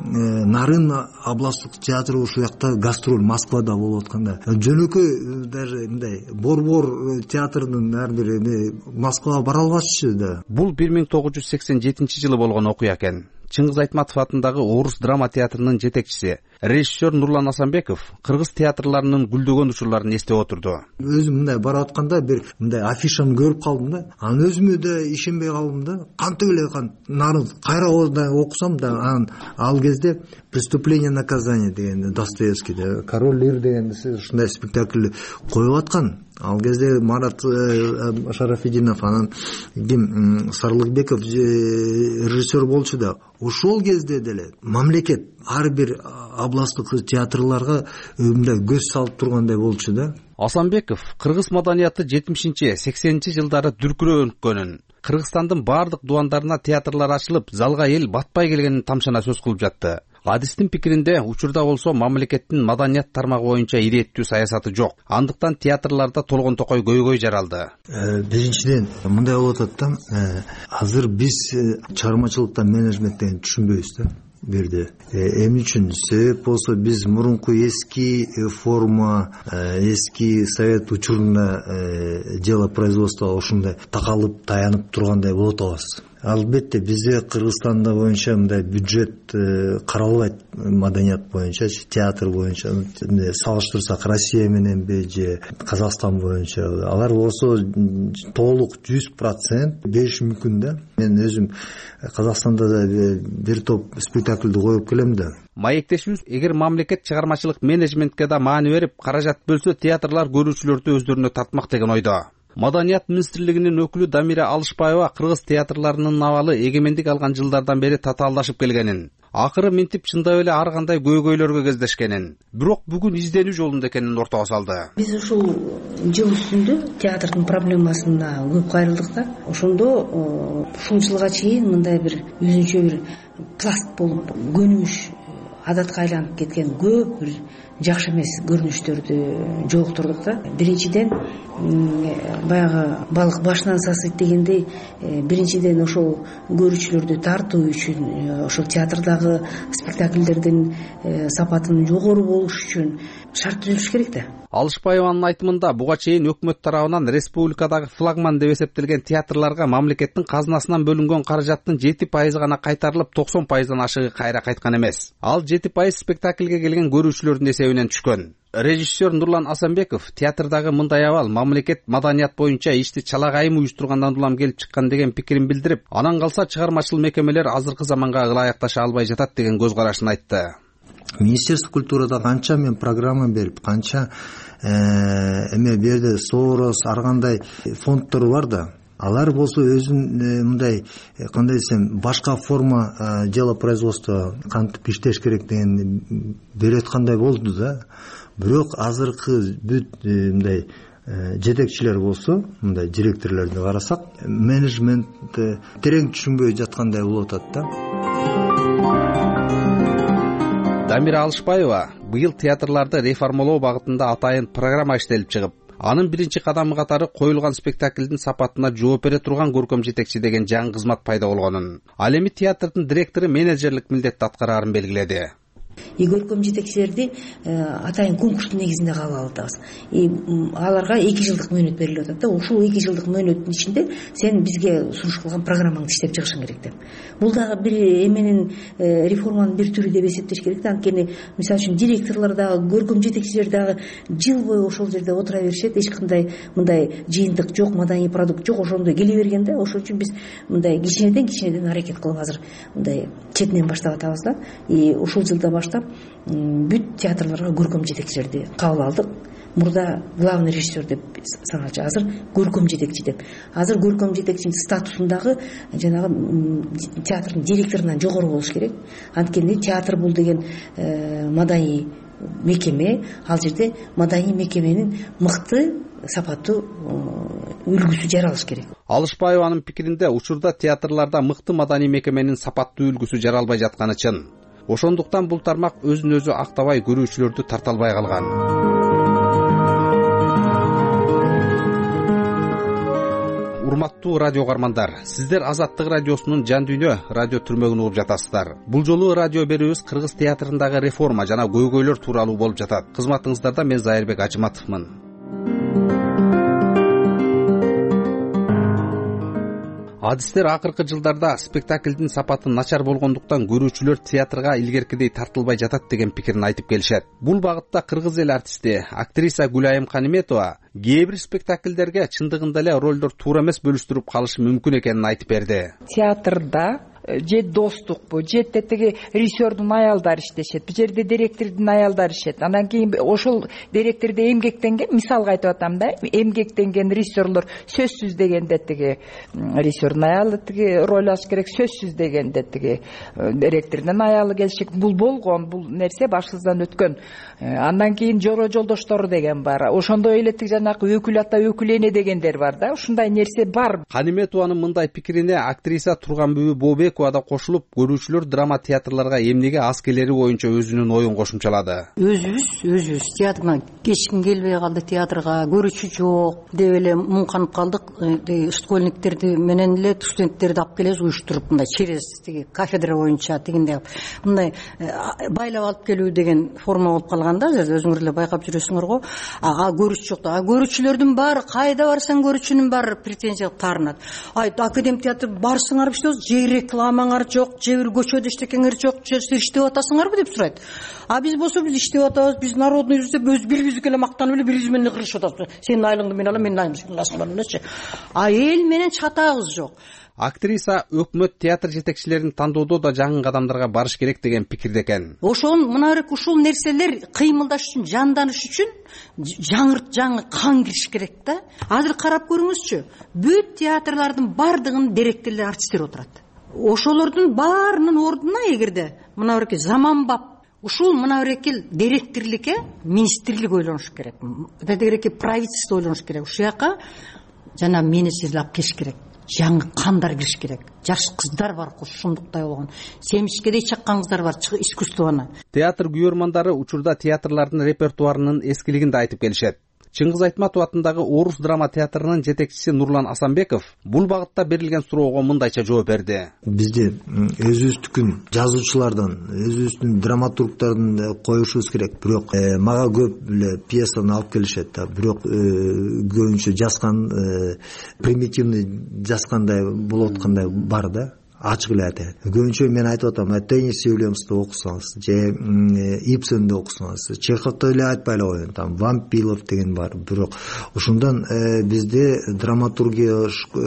Нарын областтык театры ушул жакта гастроль Москвада болуп атканда, жөнөкөй даже мындай Борбор театрынын ар бири Москвага бара албашчы да. Бул бир миң тогуз жүз сексен жетинчи жылы болгон окуя экен. Чыңгыз Айтматов атындагы Орус драма театрынын жетекчиси, режиссер Нурлан Асанбеков кыргыз театрларынын гүлдөгөн учурларын эстеп отурду. Өзүм мындай барып атканда бир мындай афишаны көрүп калдым да. Анан өзүмө да ишенбей калдым да. Кантип эле нарын кайра окусам да, анан ал кезде «Преступление и наказание» деген Достоевскийде, «Король Лир» деген ушундай спектакль коюп аткан. Ал кезде Марат Шарафидинов, анан ким Сарлыкбеков режиссер болчу да. Ошол кезде деле мамлекет ар бир областтык театрларга мындай көз салып тургандай болчу да. Асанбеков кыргыз маданияты жетимишинчи сексенинчи жылдары дүркүрөө өнүккөнүн, Кыргызстандын бардык дубандарына театрлар ачылып, залга эл батпай келгенин тамшана сөз кылып жатты. Адистин пикиринде учурда болсо мамлекеттин маданият тармагы боюнча ирээттүү саясаты жок. Андыктан театрларда толгон токой көйгөй жаралды. Биринчиден мындай болуп атат да, азыр биз чыгармачылыкта менеджменттен түшүнбөйбүз да. Бирде эмне үчүн себеп болсо биз мурунку эски форма, эски совет учурунда дело производства ушундай такалып таянып тургандай болот алабыз. Албетте бизде Кыргызстанда боюнча мындай бюджет каралбайт, маданият боюнча, театр боюнча салыштырсак Россия менен же Казакстан боюнча, алар болсо толук жүз процент бериш мүмкүн да. Мен өзүм Казакстанда да бир топ спектакльди коюп келем да. Маектешибиз, эгер мамлекет чыгармачылык менеджментке да маани берип, каражат бөлсө, театрлар көрүүчүлөрдү өздөрүнө тартмак деген ойдо. Маданият министрлигинин өкүлү Дамира Алышбаева кыргыз театрларынын абалы эгемендик алган жылдардан бери татаалдашып келгенин, акыры минтип чындап эле ар кандай көйгөйлөргө кездешкенин, бирок бүгүн изденүү жолунда экенин ортого салды. Биз ушул жыл үстүндө театрдын проблемасына көп кайрылдык да. Ошондо ушул жылга чейин мындай бир өзүнчө бир пласт болуп көнүмүш адатка айланып кеткен көп бир жакшы эмес көрүнүштөрдү жолуктурдук да. Биринчиден баягы балык башынан сасыйт дегендей, биринчиден ошол көрүүчүлөрдү тартуу үчүн, ошол театрдагы спектакльдердин сапатынын жогору болуш үчүн шарт түзүлүш керек да. Алышбаеванын айтымында буга чейин өкмөт тарабынан республикадагы флагман деп эсептелген театрларга мамлекеттин казынасынан бөлүнгөн каражаттын жети пайызы гана кайтарылып, токсон пайыздан ашыгы кайра кайткан эмес. Ал жети пайыз спектакльге келген көрүүчүлөрдүн эсебинен түшкөн. Режиссер Нурлан Асанбеков театрдагы мындай абал мамлекет маданият боюнча ишти чалагайым уюштургандан улам келип чыккан деген пикирин билдирип, анан калса чыгармачыл мекемелер азыркы заманга ылайыкташа албай жатат деген көз карашын айтты. Министерство культурада канча мен программа берип, канча эме берди, Сорос, ар кандай фонддор бар да. Алар болсо өзүн мындай кандай десем, башка форма дело производства кантип иштеш керек деген берип аткандай болду да. Бирок азыркы бүт мындай жетекчилер болсо, мындай директорлорду карасак, менеджмент терең түшүнбөй жаткандай болуп атат да. Дамира Алышбаева быйыл театрларды реформалоо багытында атайын программа иштелип чыгып, анын биринчи кадамы катары коюлган спектакльдин сапатына жооп бере турган көркөм жетекчи деген жаңы кызмат пайда болгонун, ал эми театрдын директору менеджерлик милдетти аткараарын белгиледи. И көркөм жетекчилерди атайын конкурстун негизинде кабыл алып атабыз. И аларга эки жылдык мөөнөт берилип атат да. Ушул эки жылдык мөөнөттүн ичинде сен бизге сунуш кылган программаңды иштеп чыгышың керек деп. Бул дагы бир эменин реформанын бир түрү деп эсептеш керек да. Анткени мисалы үчүн директорлор дагы, көркөм жетекчилер дагы жыл бою ошол жерде отура беришет. Эч кандай мындай жыйынтык жок, маданий продукт жок, ошондой келе берген да. Ошол үчүн биз мындай кичинеден кичинеден аракет кылып азыр мындай четинен баштап атабыз да. И ушул жылда баштап бүт театрларга көркөм жетекчилерди кабыл алдык. Мурда главный режиссер деп саналчу, азыр көркөм жетекчи деп. Азыр көркөм жетекчинин статусундагы жанагы театрдын директорунан жогору болуш керек. Анткени театр бул деген маданий мекеме, ал жерде маданий мекеменин мыкты сапаттуу үлгүсү жаралыш керек. Алышбаеванын пикиринде учурда театрларда мыкты маданий мекеменин сапаттуу үлгүсү жаралбай жатканы чын. Ошондуктан бул тармак өзүн өзү актабай көрүүчүлөрдү тарта албай калган. Урматтуу радио каармандар, сиздер Азаттык радиосунун Жан дүйнө радио түрмөгүн угуп жатасыздар. Бул жолу радио берүүбүз кыргыз театрындагы реформа жана көйгөйлөр тууралуу болуп жатат. Кызматыңыздарда мен Зайырбек Ажыматовмун. Адистер акыркы жылдарда спектаклдин сапаты начар болгондуктан көрүүчүлөр театрга илгеркидей тартылбай жатат деген пикирин айтып келишет. Бул багытта кыргыз эл артисти, актриса Гүлайым Каниметова кээ бир спектаклдерге чындыгында эле ролдор туура эмес бөлүштүрүп калышы мүмкүн экенин айтып берди. Театрда же достукпу, же тетиги режиссердун аялдары иштешет, бул жерде директордун аялдары иштешет. Андан кийин ошол директорде эмгектенген, мисалга айтып атам да, эмгектенген режиссерлор сөзсүз дегенде тиги режиссердун аялы тиги роль алыш керек, сөзсүз дегенде тиги директордун аялы келишек. Бул болгон, бул нерсе башыбыздан өткөн. Андан кийин жоро жолдоштору деген бар. Ошондой эле тиги жанагы өкүл ата, өкүл эне дегендер бар да. Ушундай нерсе бар. Каниметованын мындай пикирине актриса Турганбүбү Бообек да кошулуп, көрүүчүлөр драма театрларга эмнеге аз келери боюнча өзүнүн оюн кошумчалады. Өзүбүз, өзүбүз театрга кечким келбей калды, театрга көрүүчү жок деп эле муңканып калдык. Школьниктерди менен эле студенттерди алып келебиз уюштуруп, мындай через тиги кафедра боюнча тигиндей мындай байлап алып келүү деген форма болуп калган да. Өзүңөр эле байкап жүрөсүңөр го. Ага көрүүчү жок да. Көрүүчүлөрдүн баары, кайда барсаң көрүүчүнүн баары претензия таарынат. Ай, академик театр барсыңар иштебиз, же рекламаңар жок, же бир көчөдө иштекеңер жок, же сиз иштеп атасыңарбы деп сурайт. А биз болсо биз иштеп атабыз, биз народныйбыз деп өз бирибизди эле мактанып эле бирибиз менен кырышып атабыз. Сенин айлыңды мен алам, менин айлымды. А эл менен чатагыбыз жок. Актриса өкмөт театр жетекчилерин тандоодо да жаңы кадамдарга барыш керек деген пикирде экен. Ошол мына ушул нерселер кыймылдаш үчүн, жанданыш үчүн жаңырт жаңы кан кириш керек да. Азыр карап көрүңүзчү, бүт театрлардын бардыгынын директорлор, артисттер отурат. Ошолордун баарынын ордуна эгерде мына бирки заманбап ушул мына бирки директорликке министрлик ойлонуш керек. Дегереки правительство ойлонуш керек. Ушул жака жана менеджерлер алып келиш керек. Жаңы кандар кириш керек. Жаш кыздар бар, кушумдуктай болгон. Семишкедей чаккан кыздар бар, искусствону. Театр күйөрмандары учурда театрлардын репертуарынын эскилигин да айтып келишет. Чыңгыз Айтматов атындагы Орус драма театрынын жетекчиси Нурлан Асанбеков бул багытта берилген суроого мындайча жооп берди. Бизде өзүбүздүкүн жазуучулардан, өзүбүздүн драматургдордун коюшубуз керек. Бирок мага көп эле пьесаны алып келишет да. Бирок көбүнчө жазган примитивный жазгандай болуп аткандай бар да. Ачык эле айта. Көбүнчө мен айтып атам, Тенниси Уильямсты окусаңыз, же Ипсенди окусаңыз, Чеховду эле айтпай эле коеюн, там Вампилов деген бар. Бирок ошондон бизде драматургия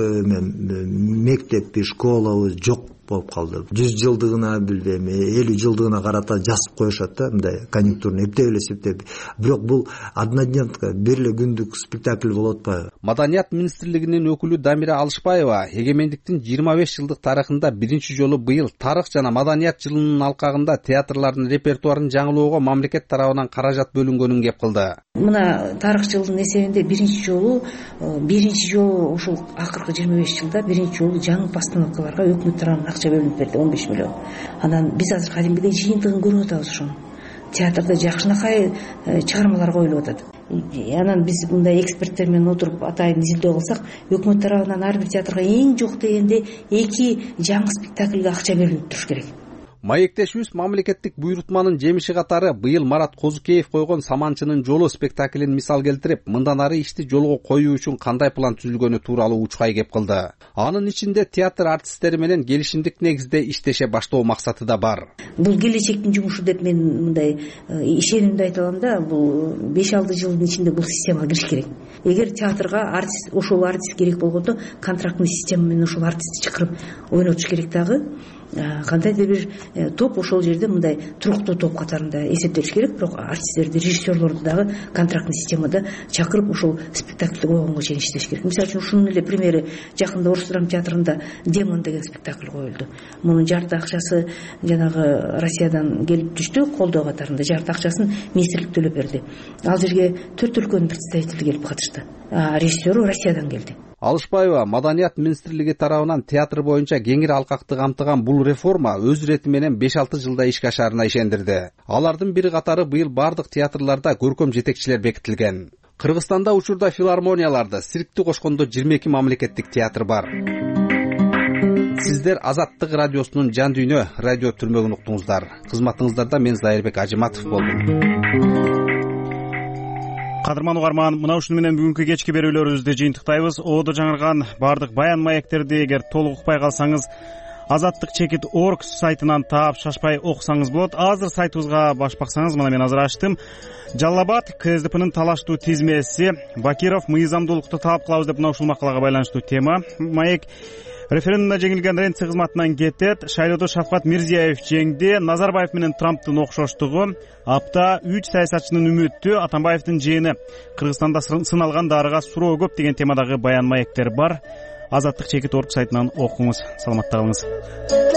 мектепи, школабыз жок болуп калды. жүз жылдыгына билбейм, элүү жылдыгына карата жазып коюшат да, мындай конъюнктурну эптеп эле септеп. Бирок бул однодневка, бир эле күндүк спектакль болот атпайбы? Маданият министрлигинин өкүлү Дамира Алышбаева эгемендиктин жыйырма беш жылдык тарыхында биринчи жолу быйыл тарых жана маданият жылынын алкагында театрлардын репертуарын жаңылоого мамлекет тарабынан каражат бөлүнгөнүн кеп кылды. Мына тарых жылдын эсебинде биринчи жолу биринчи жолу ушул акыркы жыйырма беш жылда биринчи жолу жаңы постановкаларга өкмөт тарабынан акча бөлүнүп берди, он беш миллион. Анан биз азыр кадимгидей жыйынтыгын көрүп атабыз ошону. Театрда жакшынакай чыгармалар коюлуп атат. Анан биз мындай эксперттер менен отуруп атайын изилдөө кылсак, өкмөт тарабынан ар бир театрга эң жок дегенде эки жаңы спектакльге акча берилип туруш керек. Маектешибиз мамлекеттик буйрутманын жемиши катары быйыл Марат Козукеев койгон Саманчынын жолу спектаклин мисал келтирип, мындан ары ишти жолго коюу үчүн кандай план түзүлгөнү тууралуу учкай кеп кылды. Анын ичинде театр артисттери менен келишимдик негизде иштеше баштоо максаты да бар. Бул келечектин жумушу деп мен мындай ишенимди айта алам да, бул беш алты жылдын ичинде бул системага кириш керек. эгер театрга артист ошол артист керек болгондо контрактный система менен ошол артистти чакырып ойнотуш керек дагы. Кандайдыр бир топ ошол жерде мындай туруктуу топ катарында эсептелиш керек, бирок артисттерди, режиссерлорду дагы контрактный системада чакырып ошол спектакльди койгонго чейин иштеш керек. Мисалы үчүн ушунун эле примери жакында Орус драма театрында Демон деген спектакль коюлду. Мунун жарты акчасы жанагы Россиядан келип түштү, колдоо катарында жарты акчасын министрлик төлөп берди. Ал жерге төрт өлкөнүн представители келип катышты. Режиссеру Россиядан келди. Алышбаева Маданият министрлиги тарабынан театр боюнча кеңири алкакты камтыган бул реформа өз ирети менен беш алты жылда ишке ашаарына ишендирди. Алардын бир катары быйыл бардык театрларда көркөм жетекчилер бекитилген. Кыргызстанда учурда филармонияларда, циркти кошкондо жыйырма эки мамлекеттик театр бар. Сиздер Азаттык радиосунун Жан дүйнө радио түрмөгүн уктуңуздар. Кызматыңыздарда мен Зайырбек Ажыматов болдум. Кадырман угарман, мына ушуну менен бүгүнкү кечки берүүлөрүбүздү жыйынтыктайбыз. Оодо жаңырган бардык баян маектерди эгер толук укпай калсаңыз, азаттык чекит точка орг сайтынан таап шашпай окусаңыз болот. Азыр сайтыбызга баш баксаңыз, мына мен азыр ачтым. Жалал Абад КСДПнын талаштуу тизмеси, Бакиров мыйзамдуулукту талап кылабыз деп мына ушул макалага байланыштуу тема. Маек референдумда жеңилген Ренци кызматынан кетет. Шайлоодо Шавкат Мирзиеев жеңди. Назарбаев менен Трамптын окшоштугу. Апта үч саясатчынын үмүтү, Атамбаевдин жыйыны. Кыргызстанда сыналган дарыга суроо көп деген темадагы баян маектер бар. Азаттык чекит точка орг сайтынан окуңуз. Саламатта калыңыз.